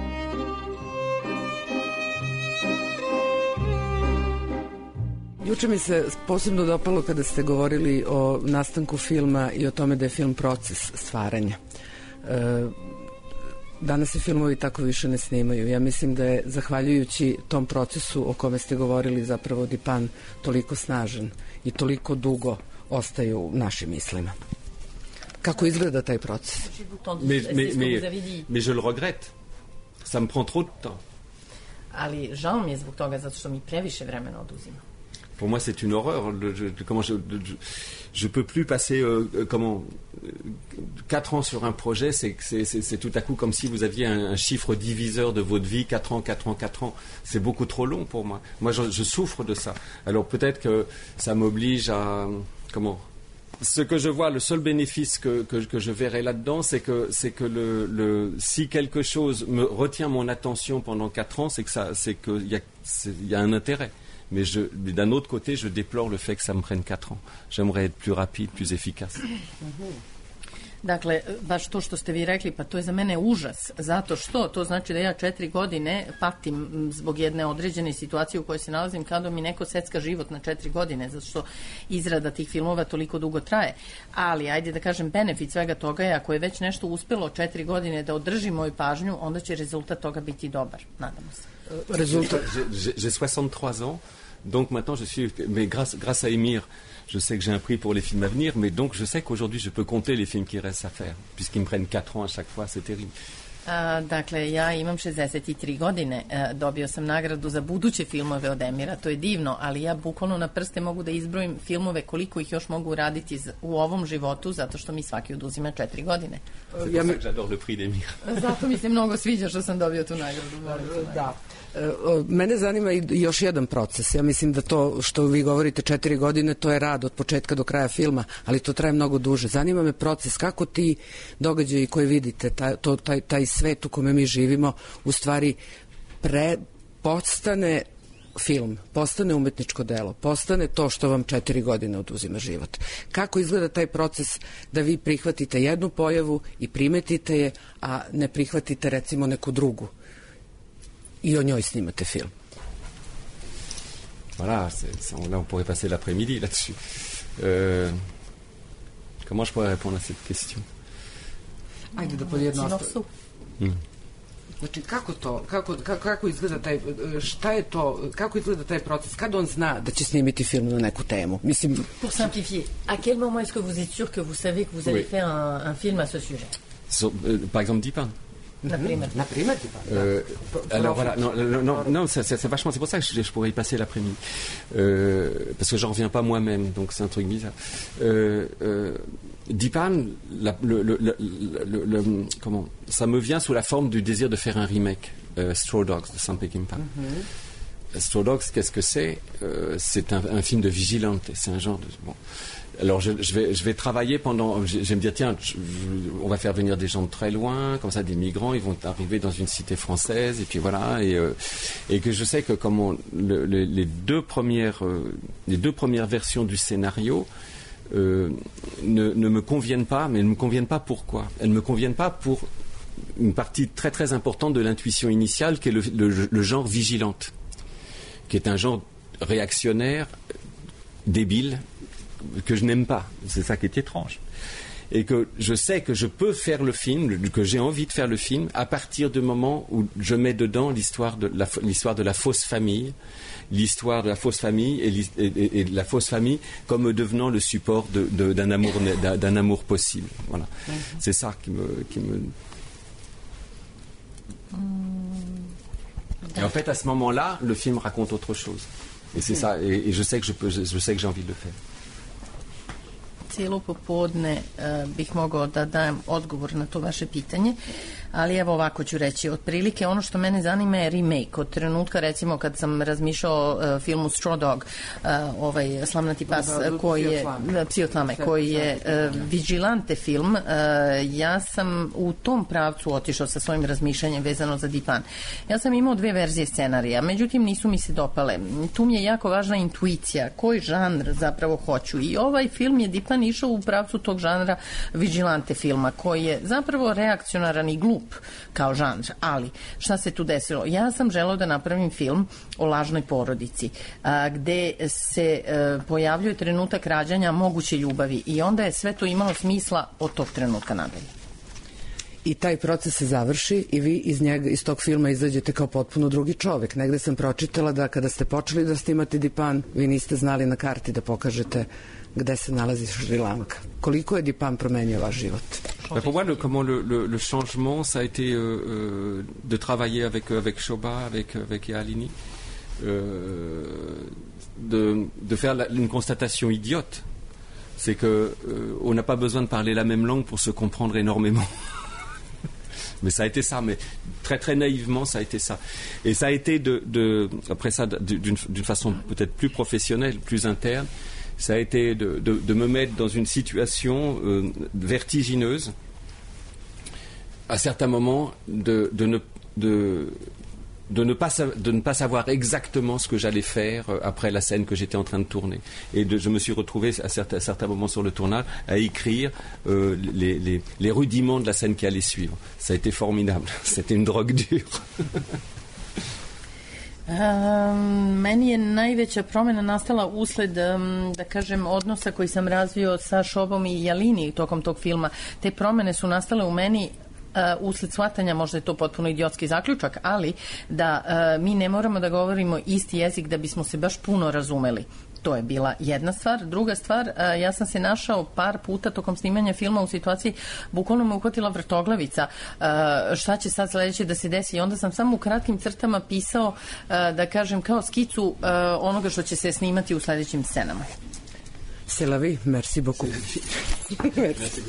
Juče mi se posebno dopalo kada ste govorili o nastanku filma i o tome da je film proces stvaranja. E, danas se filmovi tako više ne snimaju. Ja mislim da je zahvaljujući tom procesu o kome ste govorili zapravo Dipan toliko snažan i toliko dugo ostaje u našim mislima. Kako izgleda taj proces? Mais, mais, mais, mais je le regrette. Ça me prend trop de temps. Ali žao mi je zbog toga zato što mi previše vremena oduzima. Pour moi, c'est une horreur. Le, je, comment je, je, je peux plus passer euh, comment quatre ans sur un projet. C'est, c'est, c'est, c'est tout à coup comme si vous aviez un, un chiffre diviseur de votre vie. Quatre ans, quatre ans, quatre ans. C'est beaucoup trop long pour moi. Moi, je, je souffre de ça. Alors peut-être que ça m'oblige à comment. Ce que je vois, le seul bénéfice que, que, que je verrai là-dedans, c'est que, c'est que le, le, si quelque chose me retient mon attention pendant quatre ans, c'est que ça, c'est qu'il y a, c'est, y a un intérêt. Mais, je, mais d'un autre côté, je déplore le fait que ça me prenne quatre ans. J'aimerais être plus rapide, plus efficace. Dakle, baš to što ste vi rekli, pa to je za mene užas. Zato što? To znači da ja četiri godine patim zbog jedne određene situacije u kojoj se nalazim kada mi neko secka život na četiri godine, zato što izrada tih filmova toliko dugo traje. Ali, ajde da kažem, benefit svega toga je ako je već nešto uspelo četiri godine da održi moju pažnju, onda će rezultat toga biti dobar. Nadamo se. Rezultat. J'ai soixante-trois ans, donc maintenant je suis, mais grâce, grâce à Emir, je sais que j'ai un prix pour les films à venir, mais donc je sais qu'aujourd'hui je peux compter les films qui restent à faire, puisqu'ils me prennent quatre ans à chaque fois, c'est terrible. A, dakle, ja imam šezdeset tri godine, a, dobio sam nagradu za buduće filmove od Emira, to je divno, ali ja bukvalno na prste mogu da izbrojim filmove koliko ih još mogu uraditi z, u ovom životu, zato što mi svaki oduzima četiri godine. C'est pour ça que j'adore le prix d'Emir. Zato mi se mnogo sviđa što sam dobio tu nagradu. Da. Mene zanima i još jedan proces. Ja mislim da to što vi govorite četiri godine, to je rad od početka do kraja filma, ali to traje mnogo duže. Zanima me proces, kako ti događaji koje vidite, taj, to, taj, taj svet u kome mi živimo, u stvari pre, postane film, postane umetničko delo, postane to što vam četiri godine oduzima život. Kako izgleda taj proces da vi prihvatite jednu pojavu i primetite je, a ne prihvatite recimo neku drugu? I o njoj snimate film. Voilà, c'est, là on pourrait passer l'après-midi là-dessus. Euh, comment je pourrais répondre à cette question? Ajde da podjednostavimo. Hmm. Znači, kako to, kako, kako, kako izgleda taj, šta je to, kako izgleda taj proces, kad on zna da će snimiti film na neku temu? Mislim... Pour simplifier, à quel moment est-ce que vous êtes sûr que vous savez que vous allez oui. faire un, un film à ce sujet? So, euh, par exemple, Dipan. Например. Euh, alors voilà, non, non, non, c'est, c'est vachement, c'est pour ça que je, je pourrais y passer l'après-midi, euh, parce que j'en reviens pas moi-même, donc c'est un truc bizarre. Euh, euh, Dipan, la, le, le, le, le, le, comment, ça me vient sous la forme du désir de faire un remake, euh, Straw Dogs de Sam Peckinpah. Mm-hmm. Straw Dogs, qu'est-ce que c'est? euh, C'est un, un film de vigilante, c'est un genre de bon. Alors je, je, vais, je vais travailler pendant... Je, je vais me dire, tiens, je, on va faire venir des gens de très loin, comme ça, des migrants, ils vont arriver dans une cité française, et puis voilà, et, euh, et que je sais que comme on, le, le, les, deux premières, euh, les deux premières versions du scénario euh, ne, ne me conviennent pas, mais elles ne me conviennent pas pourquoi? Elles ne me conviennent pas pour une partie très très importante de l'intuition initiale, qui est le, le, le genre vigilante, qui est un genre réactionnaire, débile, que je n'aime pas. C'est ça qui est étrange. Et que je sais que je peux faire le film, que j'ai envie de faire le film, à partir du moment où je mets dedans l'histoire de la, l'histoire de la fausse famille, l'histoire de la fausse famille et, et, et de la fausse famille comme devenant le support de, de, d'un, amour, d'un, d'un amour possible. Voilà. Mm-hmm. C'est ça qui me... Qui me... Et en fait, à ce moment-là, le film raconte autre chose. Et c'est ça. Et, et je sais que je peux, je, je sais que j'ai envie de le faire. Cijelo popodne uh, bih mogao da dajem odgovor na to vaše pitanje, ali evo ovako ću reći. Otprilike ono što mene zanima je remake. Od trenutka, recimo, kad sam razmišljao o uh, filmu Straw Dog, uh, ovaj slamnati pas da, da, koji je Psihotlame, koji je uh, vigilante film, uh, ja sam u tom pravcu otišao sa svojim razmišljanjem vezano za Dipan. Ja sam imao dve verzije scenarija, međutim nisu mi se dopale. Tu mi je jako važna intuicija, koji žanr zapravo hoću. I ovaj film je Dipan išao u pravcu tog žanra vigilante filma, koji je zapravo reakcionaran i glup kao žanr, ali šta se tu desilo? Ja sam želeo da napravim film o lažnoj porodici, a, gde se a, pojavljuje trenutak rađanja moguće ljubavi i onda je sve to imalo smisla od tog trenutka nadalje. I taj proces se završi i vi iz njega, iz tog filma izađete kao potpuno drugi čovek. Negde sam pročitala da kada ste počeli da snimate Dipan, vi niste znali na karti da pokažete gde se nalazi Šri Lanka. Koliko je Dipan promenio vaš život? Ben pour moi, le, comment le, le, le changement, ça a été euh, de travailler avec, avec Shoba, avec, avec Yalini. euh, de, de faire la, une constatation idiote. C'est que euh, on n'a pas besoin de parler la même langue pour se comprendre énormément. Mais ça a été ça, mais très très naïvement, ça a été ça. Et ça a été, de, de, après ça, d'une, d'une façon peut-être plus professionnelle, plus interne, ça a été de, de, de me mettre dans une situation euh, vertigineuse, à certains moments, de, de, ne, de, de, ne pas, de ne pas savoir exactement ce que j'allais faire après la scène que j'étais en train de tourner. Et de, je me suis retrouvé à certains, à certains moments sur le tournage à écrire euh, les, les, les rudiments de la scène qui allait suivre. Ça a été formidable. C'était une drogue dure. Um, meni je najveća promjena nastala usled, um, da kažem, odnosa koji sam razvio sa Šobom i Jalini tokom tog filma. Te promjene su nastale u meni Uh, usled shvatanja, možda je to potpuno idiotski zaključak, ali da uh, mi ne moramo da govorimo isti jezik da bismo se baš puno razumeli. To je bila jedna stvar. Druga stvar, uh, ja sam se našao par puta tokom snimanja filma u situaciji, bukvalno me uhvatila vrtoglavica. Uh, šta će sad sledeće da se desi? I onda sam samo u kratkim crtama pisao, uh, da kažem, kao skicu uh, onoga što će se snimati u sledećim scenama. C'est la vie. Merci beaucoup. Merci.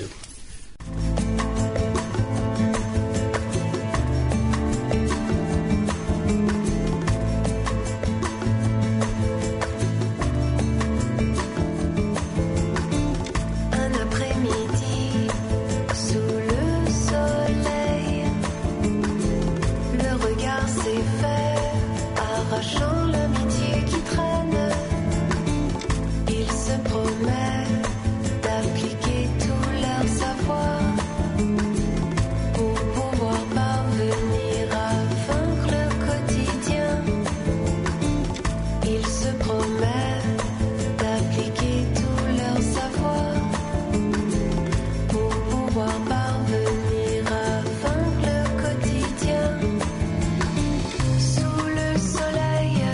Sous le soleil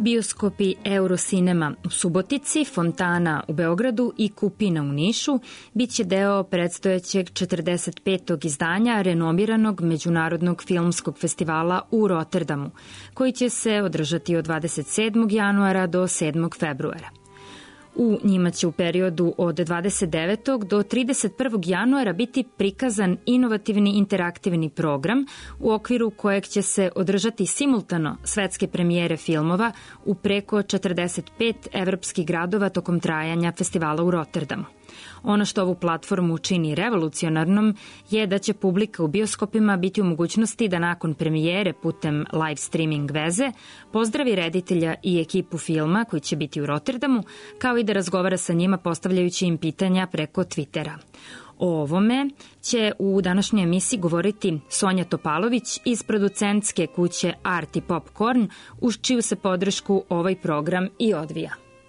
Bioskopi Eurocinema u Subotici, Fontana u Beogradu i Kupina u Nišu biće deo predstojećeg četrdeset petog izdanja renomiranog Međunarodnog filmskog festivala u Rotterdamu, koji će se održati od dvadeset sedmog januara do sedmog februara. U njima će u periodu od dvadeset devetog do trideset prvog januara biti prikazan inovativni interaktivni program u okviru kojeg će se održati simultano svetske premijere filmova u preko četrdeset pet evropskih gradova tokom trajanja festivala u Rotterdamu. Ono što ovu platformu čini revolucionarnom je da će publika u bioskopima biti u mogućnosti da nakon premijere putem live streaming veze pozdravi reditelja i ekipu filma koji će biti u Rotterdamu, kao i da razgovara sa njima postavljajući im pitanja preko Twittera. O ovome će u današnjoj emisiji govoriti Sonja Topalović iz producentske kuće Art i Popcorn, uz čiju se podršku ovaj program i odvija.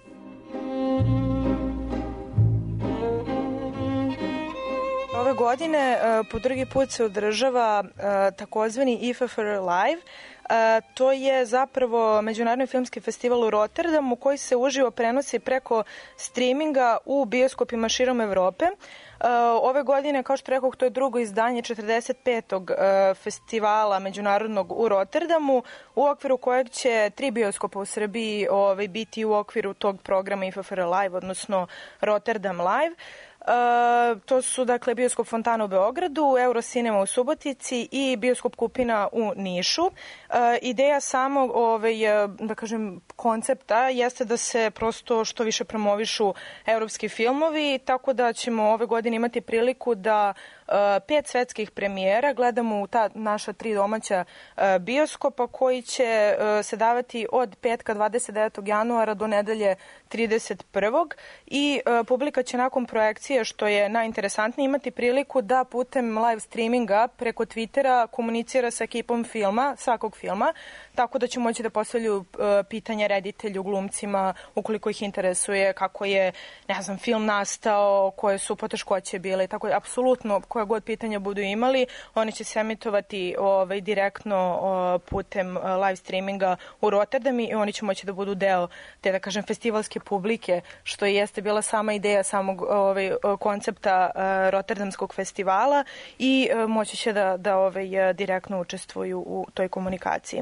Ove godine po drugi put se održava takozvani I F F R Live. To je zapravo Međunarodni filmski festival u Rotterdamu koji se uživo prenosi preko streaminga u bioskopima širom Evrope. Ove godine, kao što rekoh, to je drugo izdanje četrdeset petog festivala međunarodnog u Rotterdamu, u okviru kojeg će tri bioskopa u Srbiji ovaj, biti u okviru tog programa I F F R Live, odnosno Rotterdam Live. Uh, to su dakle bioskop Fontana u Beogradu, Eurocinema u Subotici i bioskop Kupina u Nišu. Uh, ideja samog ovaj, da kažem, koncepta jeste da se prosto što više promovišu evropski filmovi, tako da ćemo ove godine imati priliku da uh, pet svetskih premijera gledamo u ta naša tri domaća uh, bioskopa koji će uh, se davati od petka dvadeset devetog januara do nedelje trideset prvog i uh, publika će nakon projekcije, što je najinteresantnije, imati priliku da putem live streaminga preko Twittera komunicira sa ekipom filma, svakog filma, tako da će moći da postavljaju uh, pitanja reditelju, glumcima, ukoliko ih interesuje kako je, ne znam, film nastao, koje su poteškoće bile, tako da apsolutno koja god pitanja budu imali, oni će se emitovati ovaj, direktno uh, putem uh, live streaminga u Rotterdam i oni će moći da budu deo te, da kažem, festivalske publike, što jeste bila sama ideja samog ovaj, koncepta uh, Rotterdamskog festivala i uh, moći će da, da ovaj, direktno učestvuju u toj komunikaciji.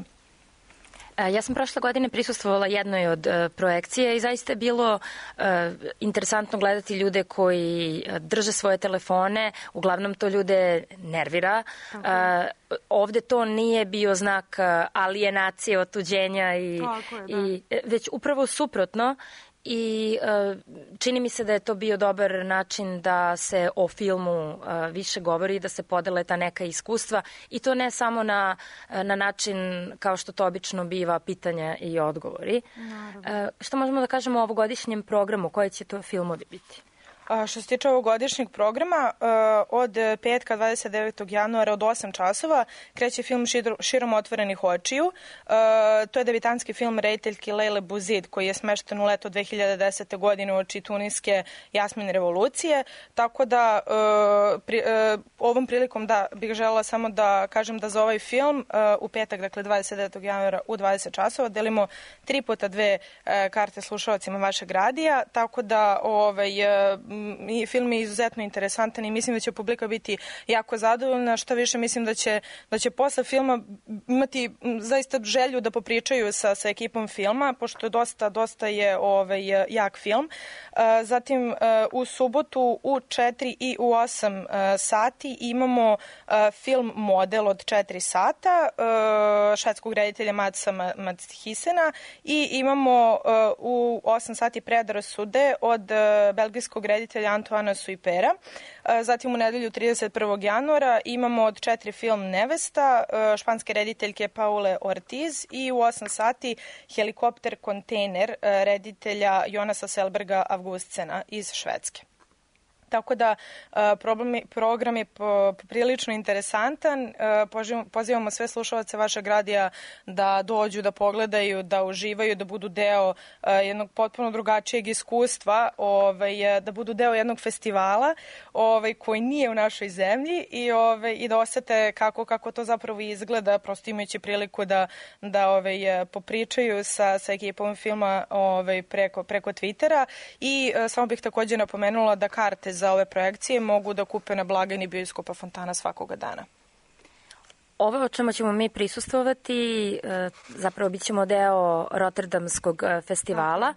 Ja sam prošle godine prisustvovala jednoj od uh, projekcije i zaista je bilo uh, interesantno gledati ljude koji uh, drže svoje telefone, uglavnom to ljude nervira. Uh, ovde to nije bio znak uh, alijenacije, otuđenja i, je, i već upravo suprotno. I uh, čini mi se da je to bio dobar način da se o filmu uh, više govori, da se podele ta neka iskustva i to ne samo na, na način kao što to obično biva pitanja i odgovori. Uh, što možemo da kažemo o ovogodišnjem programu, koji će to filmovi biti? A što se tiče ovogodišnjeg programa, od petka dvadeset devetog januara od osam časova kreće film Širom otvorenih očiju. To je debitanski film rediteljke Lejle Buzid koji je smešten u leto dve hiljade desete. godine uoči Tuniske Jasmin revolucije. Tako da pri, ovom prilikom da bih želela samo da kažem da za ovaj film u petak, dakle dvadeset devetog januara u dvadeset časova delimo tri puta dve karte slušalcima vašeg radija, tako da ovaj i film je izuzetno interesantan i mislim da će publika biti jako zadovoljna, što više mislim da će, da će posle filma imati zaista želju da popričaju sa, sa ekipom filma, pošto dosta, dosta je ovaj, jak film. Zatim u subotu u četiri i u osam sati imamo film Model od četiri sata švedskog reditelja Matsa Mathisena i imamo u osam sati Predrasude od belgijskog reditelja Antoana Suipera. Zatim u nedelju trideset prvog januara imamo od četiri film Nevesta španske rediteljke Paule Ortiz i u osam sati Helikopter kontejner reditelja Jonasa Selberga Avgustsena iz Švedske. Tako da problem, program je prilično interesantan. Pozivamo sve slušalce vašeg radija da dođu, da pogledaju, da uživaju, da budu deo jednog potpuno drugačijeg iskustva, ovaj, da budu deo jednog festivala ovaj, koji nije u našoj zemlji i, ovaj, i da osete kako, kako to zapravo izgleda, prosto imajući priliku da, da ovaj, popričaju sa, sa ekipom filma ovaj, preko, preko Twittera. I samo bih također napomenula da karte za ove projekcije mogu da kupe na blagajni Bioskopa Fontana svakoga dana. Ovo o čemu ćemo mi prisustvovati, zapravo bit ćemo deo Rotterdamskog festivala.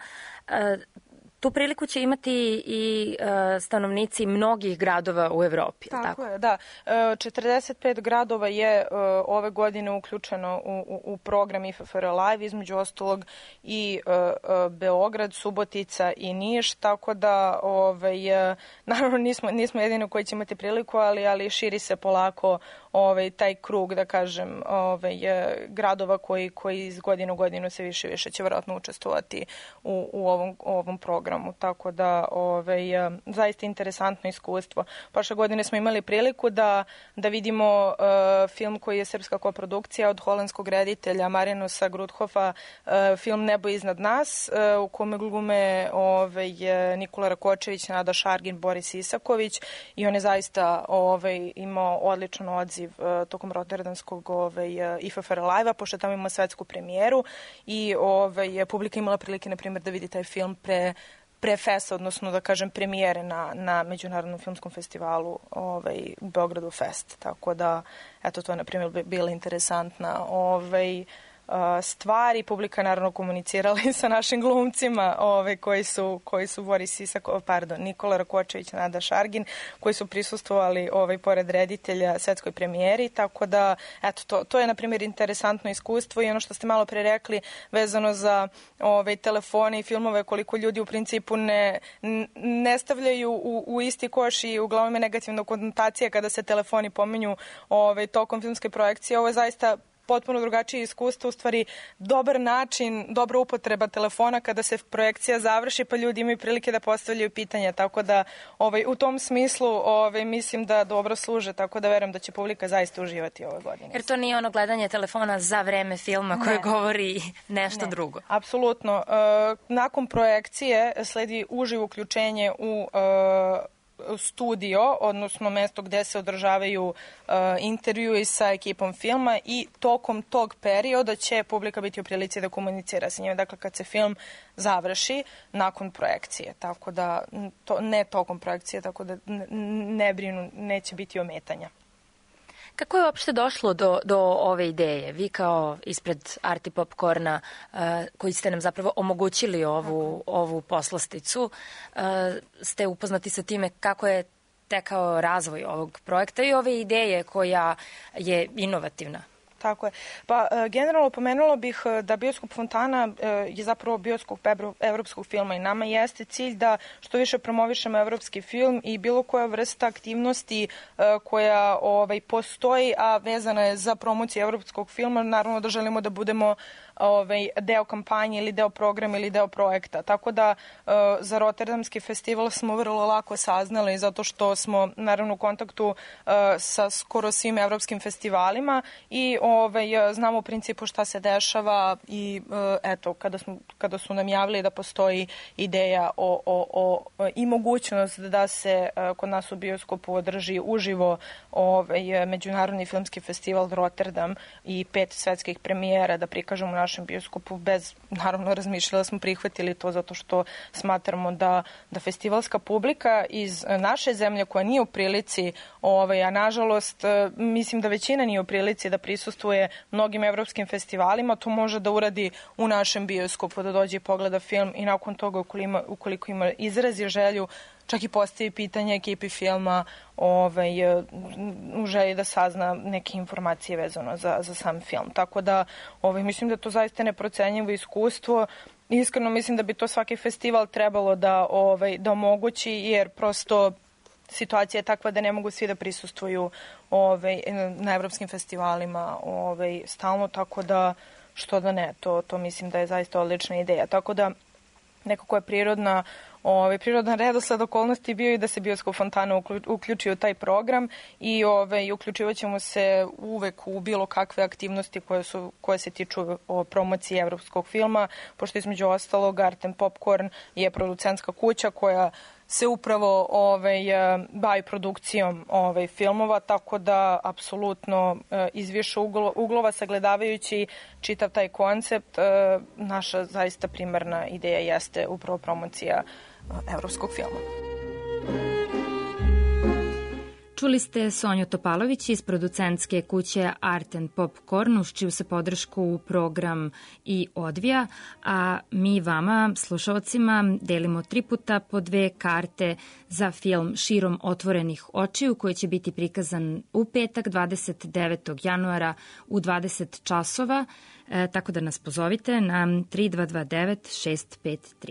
Tu priliku će imati i stanovnici mnogih gradova u Evropi. Tako, tako je, da. četrdeset pet gradova je ove godine uključeno u, u, u program I F F R Live, između ostalog i Beograd, Subotica i Niš, tako da ovaj, naravno nismo, nismo jedini koji će imati priliku, ali, ali širi se polako ovaj, taj krug, da kažem, ovaj, gradova koji, koji iz godine u godinu se više više će vjerojatno učestvovati u, u ovom, ovom programu. Tako da ovaj, zaista interesantno iskustvo. Prošle godine smo imali priliku da, da vidimo uh, film koji je srpska koprodukcija od holandskog reditelja Marjanosa Grudhofa, uh, film Nebo iznad nas, uh, u kome glume ovaj, Nikola Rakočević, Nada Šargin, Boris Isaković i on je zaista ovaj, imao odličan odziv uh, tokom Rotterdamskog ovaj, uh, I F F R Live-a, pošto tamo ima svetsku premijeru i ovaj, publika imala prilike, na primjer, da vidi taj film pre pre festa, odnosno da kažem premijere na, na Međunarodnom filmskom festivalu ovaj, u Beogradu Fest. Tako da, eto, to je, na primjer, bila interesantna ovaj, stvari. Publika naravno komunicirala i sa našim glumcima ovaj, koji su, koji su Boris Isakov, pardon, Nikola Rakočević, Nada Šargin, koji su prisustvovali ovaj, pored reditelja svetskoj premijeri, tako da, eto, to, to je, na primjer, interesantno iskustvo i ono što ste malo pre rekli vezano za ovaj, telefone i filmove, koliko ljudi u principu ne, ne stavljaju u, u isti koš i uglavnom je negativna konotacija kada se telefoni pominju ovaj, tokom filmske projekcije. Ovo je zaista potpuno drugačije iskustvo, u stvari dobar način, dobra upotreba telefona kada se projekcija završi, pa ljudi imaju prilike da postavljaju pitanja, tako da ovaj, u tom smislu ovaj, mislim da dobro služe, tako da verujem da će publika zaista uživati ove godine. Jer to nije ono gledanje telefona za vreme filma koje ne. govori nešto ne. drugo. Apsolutno. E, nakon projekcije sledi uživo uključenje u e, studio, odnosno mesto gde se održavaju uh, intervjui sa ekipom filma i tokom tog perioda će publika biti u prilici da komunicira sa njima. Dakle, kad se film završi nakon projekcije. Tako da, to, ne tokom projekcije, tako da ne brinu, neće biti ometanja. Kako je uopšte došlo do, do ove ideje? Vi kao ispred Arti Popcorna, uh, koji ste nam zapravo omogućili ovu, ovu poslasticu, uh, ste upoznati sa time kako je tekao razvoj ovog projekta i ove ideje koja je inovativna? Tako je. Pa, generalno pomenula bih da Bioskop Fontana je zapravo bioskop evropskog filma i nama jeste cilj da što više promovišemo evropski film i bilo koja vrsta aktivnosti koja ovaj, postoji, a vezana je za promociju evropskog filma, naravno da želimo da budemo ovaj, deo kampanje ili deo programa ili deo projekta. Tako da za Rotterdamski festival smo vrlo lako saznali zato što smo naravno u kontaktu sa skoro svim evropskim festivalima i ovaj, znamo u principu šta se dešava i eto, kada, smo, kada su nam javili da postoji ideja o, o, o, i mogućnost da se kod nas u bioskopu održi uživo ovaj, Međunarodni filmski festival Rotterdam i pet svetskih premijera da prikažemo u našem bioskopu, bez, naravno, razmišljala smo, prihvatili to zato što smatramo da, da festivalska publika iz naše zemlje koja nije u prilici, ovaj, a nažalost mislim da većina nije u prilici da prisustvuje mnogim evropskim festivalima, to može da uradi u našem bioskopu, da dođe i pogleda film i nakon toga ukoliko ima, ukoliko ima izrazi želju, čak i postavi pitanje ekipi filma ovaj, u želji da sazna neke informacije vezano za, za sam film. Tako da ovaj, mislim da je to zaista neprocenjivo iskustvo. Iskreno mislim da bi to svaki festival trebalo da, ovaj, da omogući, jer prosto situacija je takva da ne mogu svi da prisustvuju ovaj, na evropskim festivalima ovaj, stalno, tako da što da ne, to, to mislim da je zaista odlična ideja. Tako da nekako je prirodna Ovaj, prirodan redosled okolnosti bio i da se Bioskop Fontana uključi u taj program i ovaj, uključivat ćemo se uvek u bilo kakve aktivnosti koje, su, koje se tiču o promociji evropskog filma, pošto između ostalog Art and Popcorn je producentska kuća koja se upravo ovaj, bavi produkcijom ovaj, filmova, tako da apsolutno iz više uglova sagledavajući čitav taj koncept, naša zaista primarna ideja jeste upravo promocija evropskog filma. Čuli ste Sonju Topalović iz producentske kuće Art and Popcorn, uz čiju se podršku u program i odvija, a mi vama, slušalcima, delimo tri puta po dve karte za film Širom otvorenih očiju, koji će biti prikazan u petak dvadeset devetog januara u dvadeset časova, e, tako da nas pozovite na tri dva dva devet šest pet tri.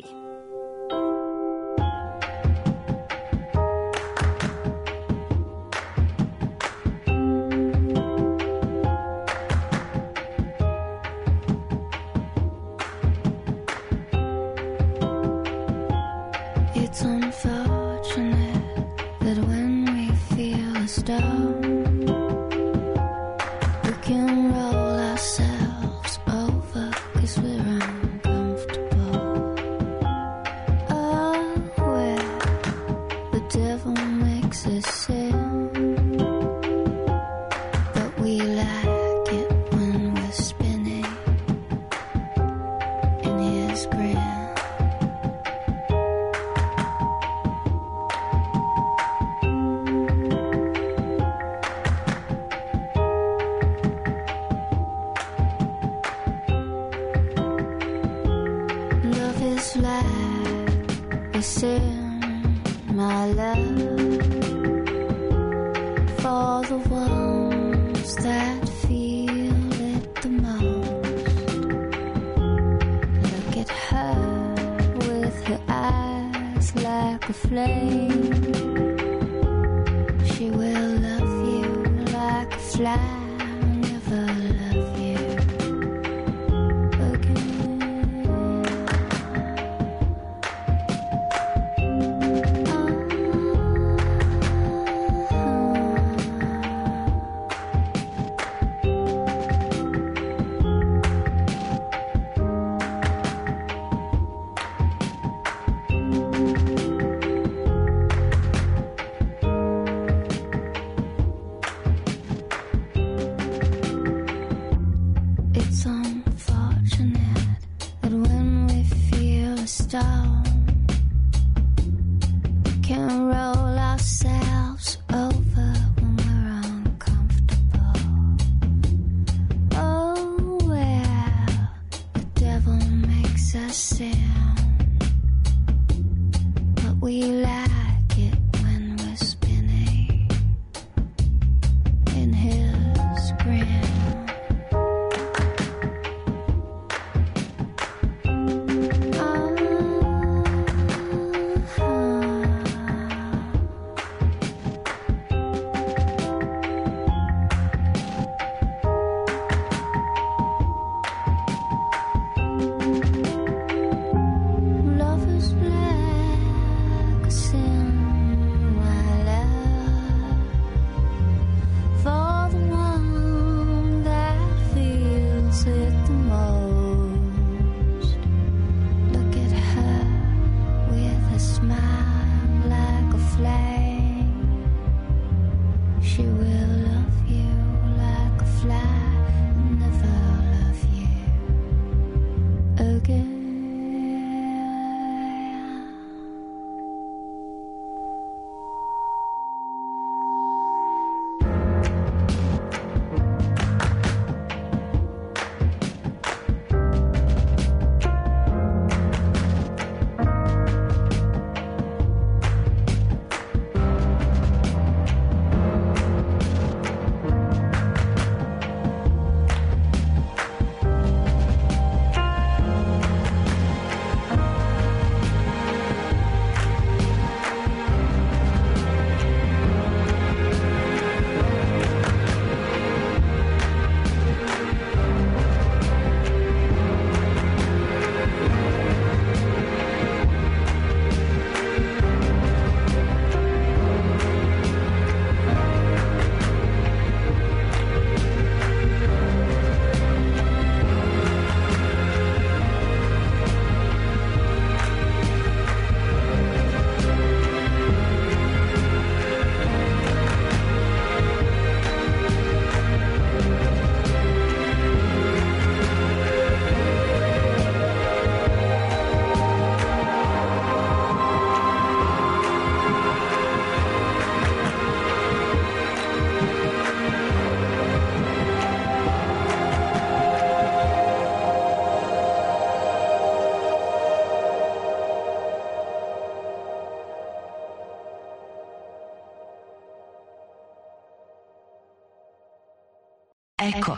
Eko.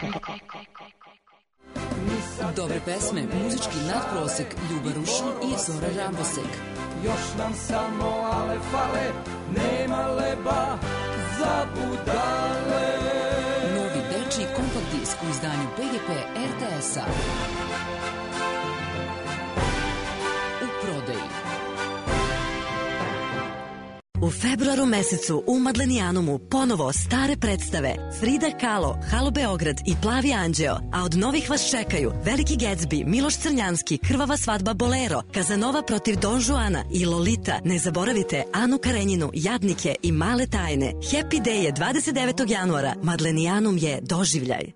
Dobre pesme, muzički nadprosek, Ljuba Rušin i Zora Rambosek. Još nam samo ale fale, nema leba za budale. Novi dečiji kompakt disk u izdanju P G P R T S-a. U prodaji. U februaru mesecu u Madlenijanumu ponovo stare predstave Frida Kahlo, Halo Beograd i Plavi anđeo, a od novih vas čekaju Veliki Gatsby, Miloš Crnjanski, Krvava svadba Bolero, Kazanova protiv Don Juana i Lolita. Ne zaboravite Anu Karenjinu, Jadnike i Male tajne. Happy Day je dvadeset devetog januara. Madlenijanum je doživljaj.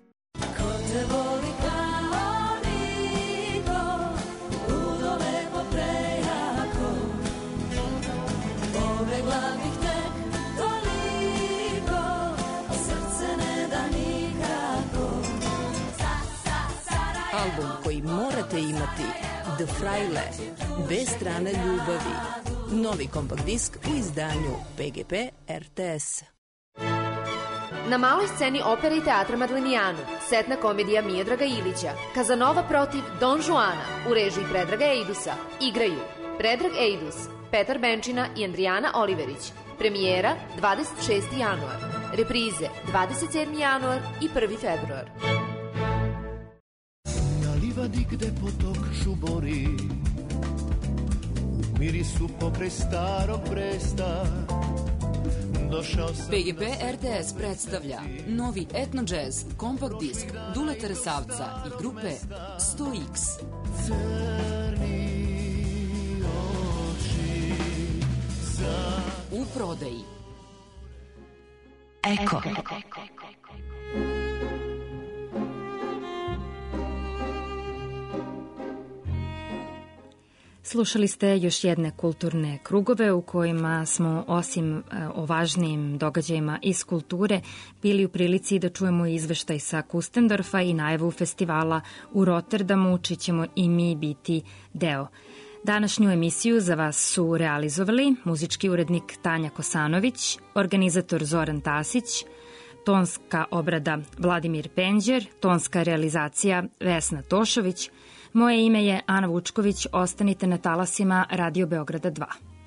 Album koji morate imati, The Fraile, Dve strane ljubavi. Novi kompakt disk u izdanju P G P R T S. Na maloj sceni opere i teatra Madlenijanum, setna komedija Miodraga Ilića, Kazanova protiv Don Juana, u režiji Predraga Ejdusa, igraju Predrag Ejdus, Petar Benčina i Andrijana Oliverić. Premijera dvadeset šesti januar, reprize dvadeset sedmi januar i prvi februar. Livadi gde potok šubori, u mirisu pokraj starog Bresta. P G P R T S predstavlja novi etno jazz kompakt disk Duleta Resavca i grupe sto iks. U prodaji. Eko. Slušali ste još jedne kulturne krugove u kojima smo osim o važnijim događajima iz kulture bili u prilici da čujemo izveštaj sa Kustendorfa i najavu festivala u Rotterdamu, čiji ćemo i mi biti deo. Današnju emisiju za vas su realizovali muzički urednik Tanja Kosanović, organizator Zoran Tasić, tonska obrada Vladimir Penđer, tonska realizacija Vesna Tošović. Moje ime je Ana Vučković, ostanite na talasima Radio Beograda dva.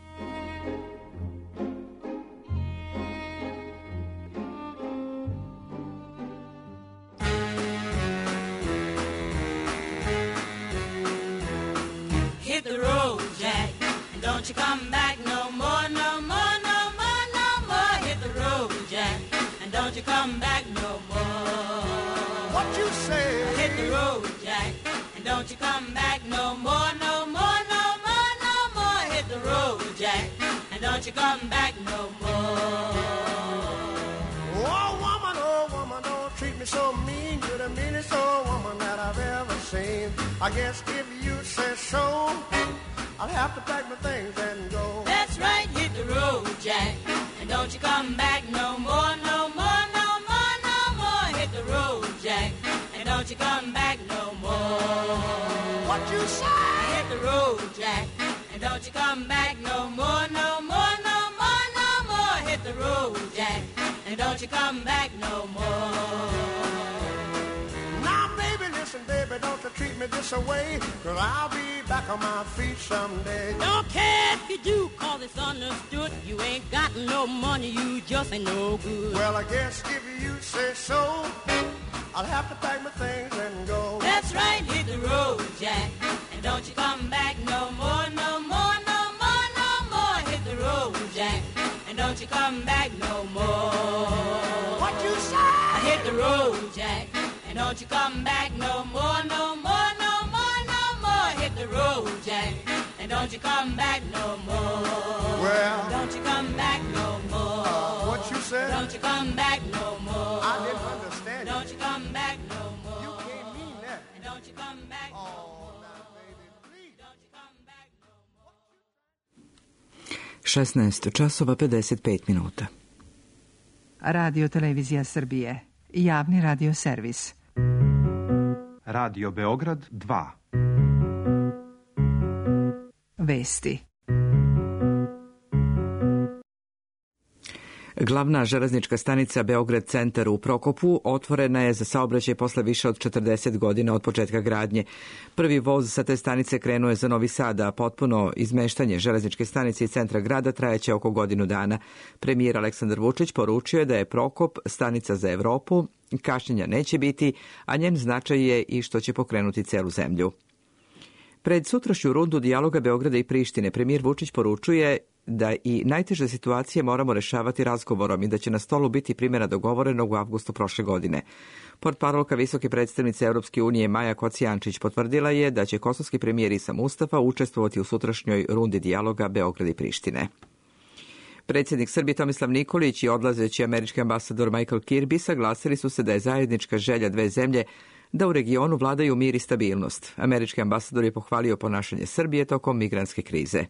Hit the road, Jack, and don't you come back no more, no more, no more, no more. Hit the road, Jack, and don't you come back no more. What you say? Hit the road, Jack. Don't you come back no more, no more, no more, no more. Hit the road, Jack, and don't you come back no more. Oh, woman, oh, woman, don't treat me so mean. You're the meanest old woman that I've ever seen. I guess if you say so, I'll have to pack my things and go. That's right, hit the road, Jack, and don't you come back no more, no more, no more, no more. Hit the road, Jack, and don't you come back no more. What you say? Hit the road, Jack, and don't you come back no more, no more, no more, no more. Hit the road, Jack, and don't you come back no more. Now, baby, listen, baby, don't you treat me this away, 'cause I'll be back on my feet someday. Don't care if you do, 'cause it's understood. You ain't got no money, you just ain't no good. Well, I guess if you say so, I'll have to pack my things and go. That's right, hit the road, Jack, and don't you come back no more, no more, no more, no more. Hit the road, Jack, and don't you come back no more. What you say? Hit the road, Jack, and don't you come back no more, no more, no more, no more. Hit the road, Jack, and don't you come back no more. Well, don't you come back no more. Uh, what you said? Don't you come back no more. I didn't understand. Don't you come back no more. You can't mean that. And don't you come back no more. šesnaest časova pedeset pet minuta. Radio Televizija Srbije, javni radio servis. Radio Beograd dva. Vesti. Glavna železnička stanica Beograd centar u Prokopu otvorena je za saobraćaj posle više od četrdeset godina od početka gradnje. Prvi voz sa te stanice krenuo je za Novi Sad, a potpuno izmeštanje železničke stanice iz centra grada trajeće oko godinu dana. Premijer Aleksandar Vučić poručio je da je Prokop stanica za Evropu, kašnjenja neće biti, a njen značaj je i što će pokrenuti celu zemlju. Pred sutrašnju rundu dijaloga Beograda i Prištine premijer Vučić poručuje da i najteže situacije moramo rešavati razgovorom i da će na stolu biti primjera dogovorenog u avgustu prošle godine. Portparolka visoke predstavnice Europske unije Maja Kocijančić potvrdila je da će kosovski premijer Isa Mustafa učestvovati u sutrašnjoj rundi dijaloga Beograda i Prištine. Predsjednik Srbije Tomislav Nikolić i odlazeći američki ambasador Michael Kirby saglasili su se da je zajednička želja dve zemlje da u regionu vladaju mir i stabilnost. Američki ambasador je pohvalio ponašanje Srbije tokom migrantske krize.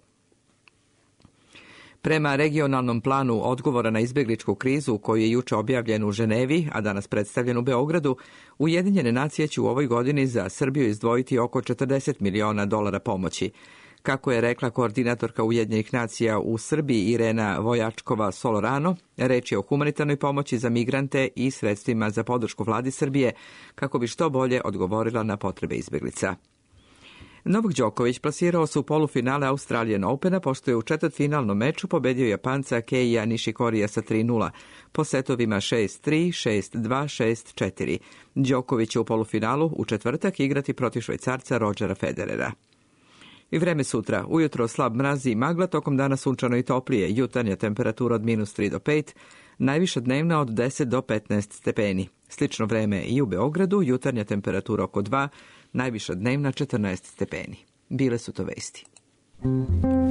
Prema regionalnom planu odgovora na izbegličku krizu koji je juče objavljen u Ženevi, a danas predstavljen u Beogradu, Ujedinjene nacije će u ovoj godini za Srbiju izdvojiti oko četrdeset miliona dolara pomoći. Kako je rekla koordinatorka Ujedinjenih nacija u Srbiji Irena Vojačkova-Solorano, reč je o humanitarnoj pomoći za migrante i sredstvima za podršku vladi Srbije kako bi što bolje odgovorila na potrebe izbeglica. Novak Đoković plasirao se u polufinale Australian Opena pošto je u četvrtfinalnom meču pobedio Japanca Keija Nishikorija sa tri nula, po setovima šest tri, šest dva, šest četiri. Đoković će u polufinalu u četvrtak igrati protiv Švajcarca Rodgera Federera. I vreme sutra, ujutro slab mraz i magla, tokom dana sunčano i toplije, jutarnja temperatura od minus tri do pet, najviša dnevna od deset do petnaest stepeni. Slično vreme i u Beogradu, jutarnja temperatura oko dva, najviša dnevna četrnaest stepeni. Bile su to vesti.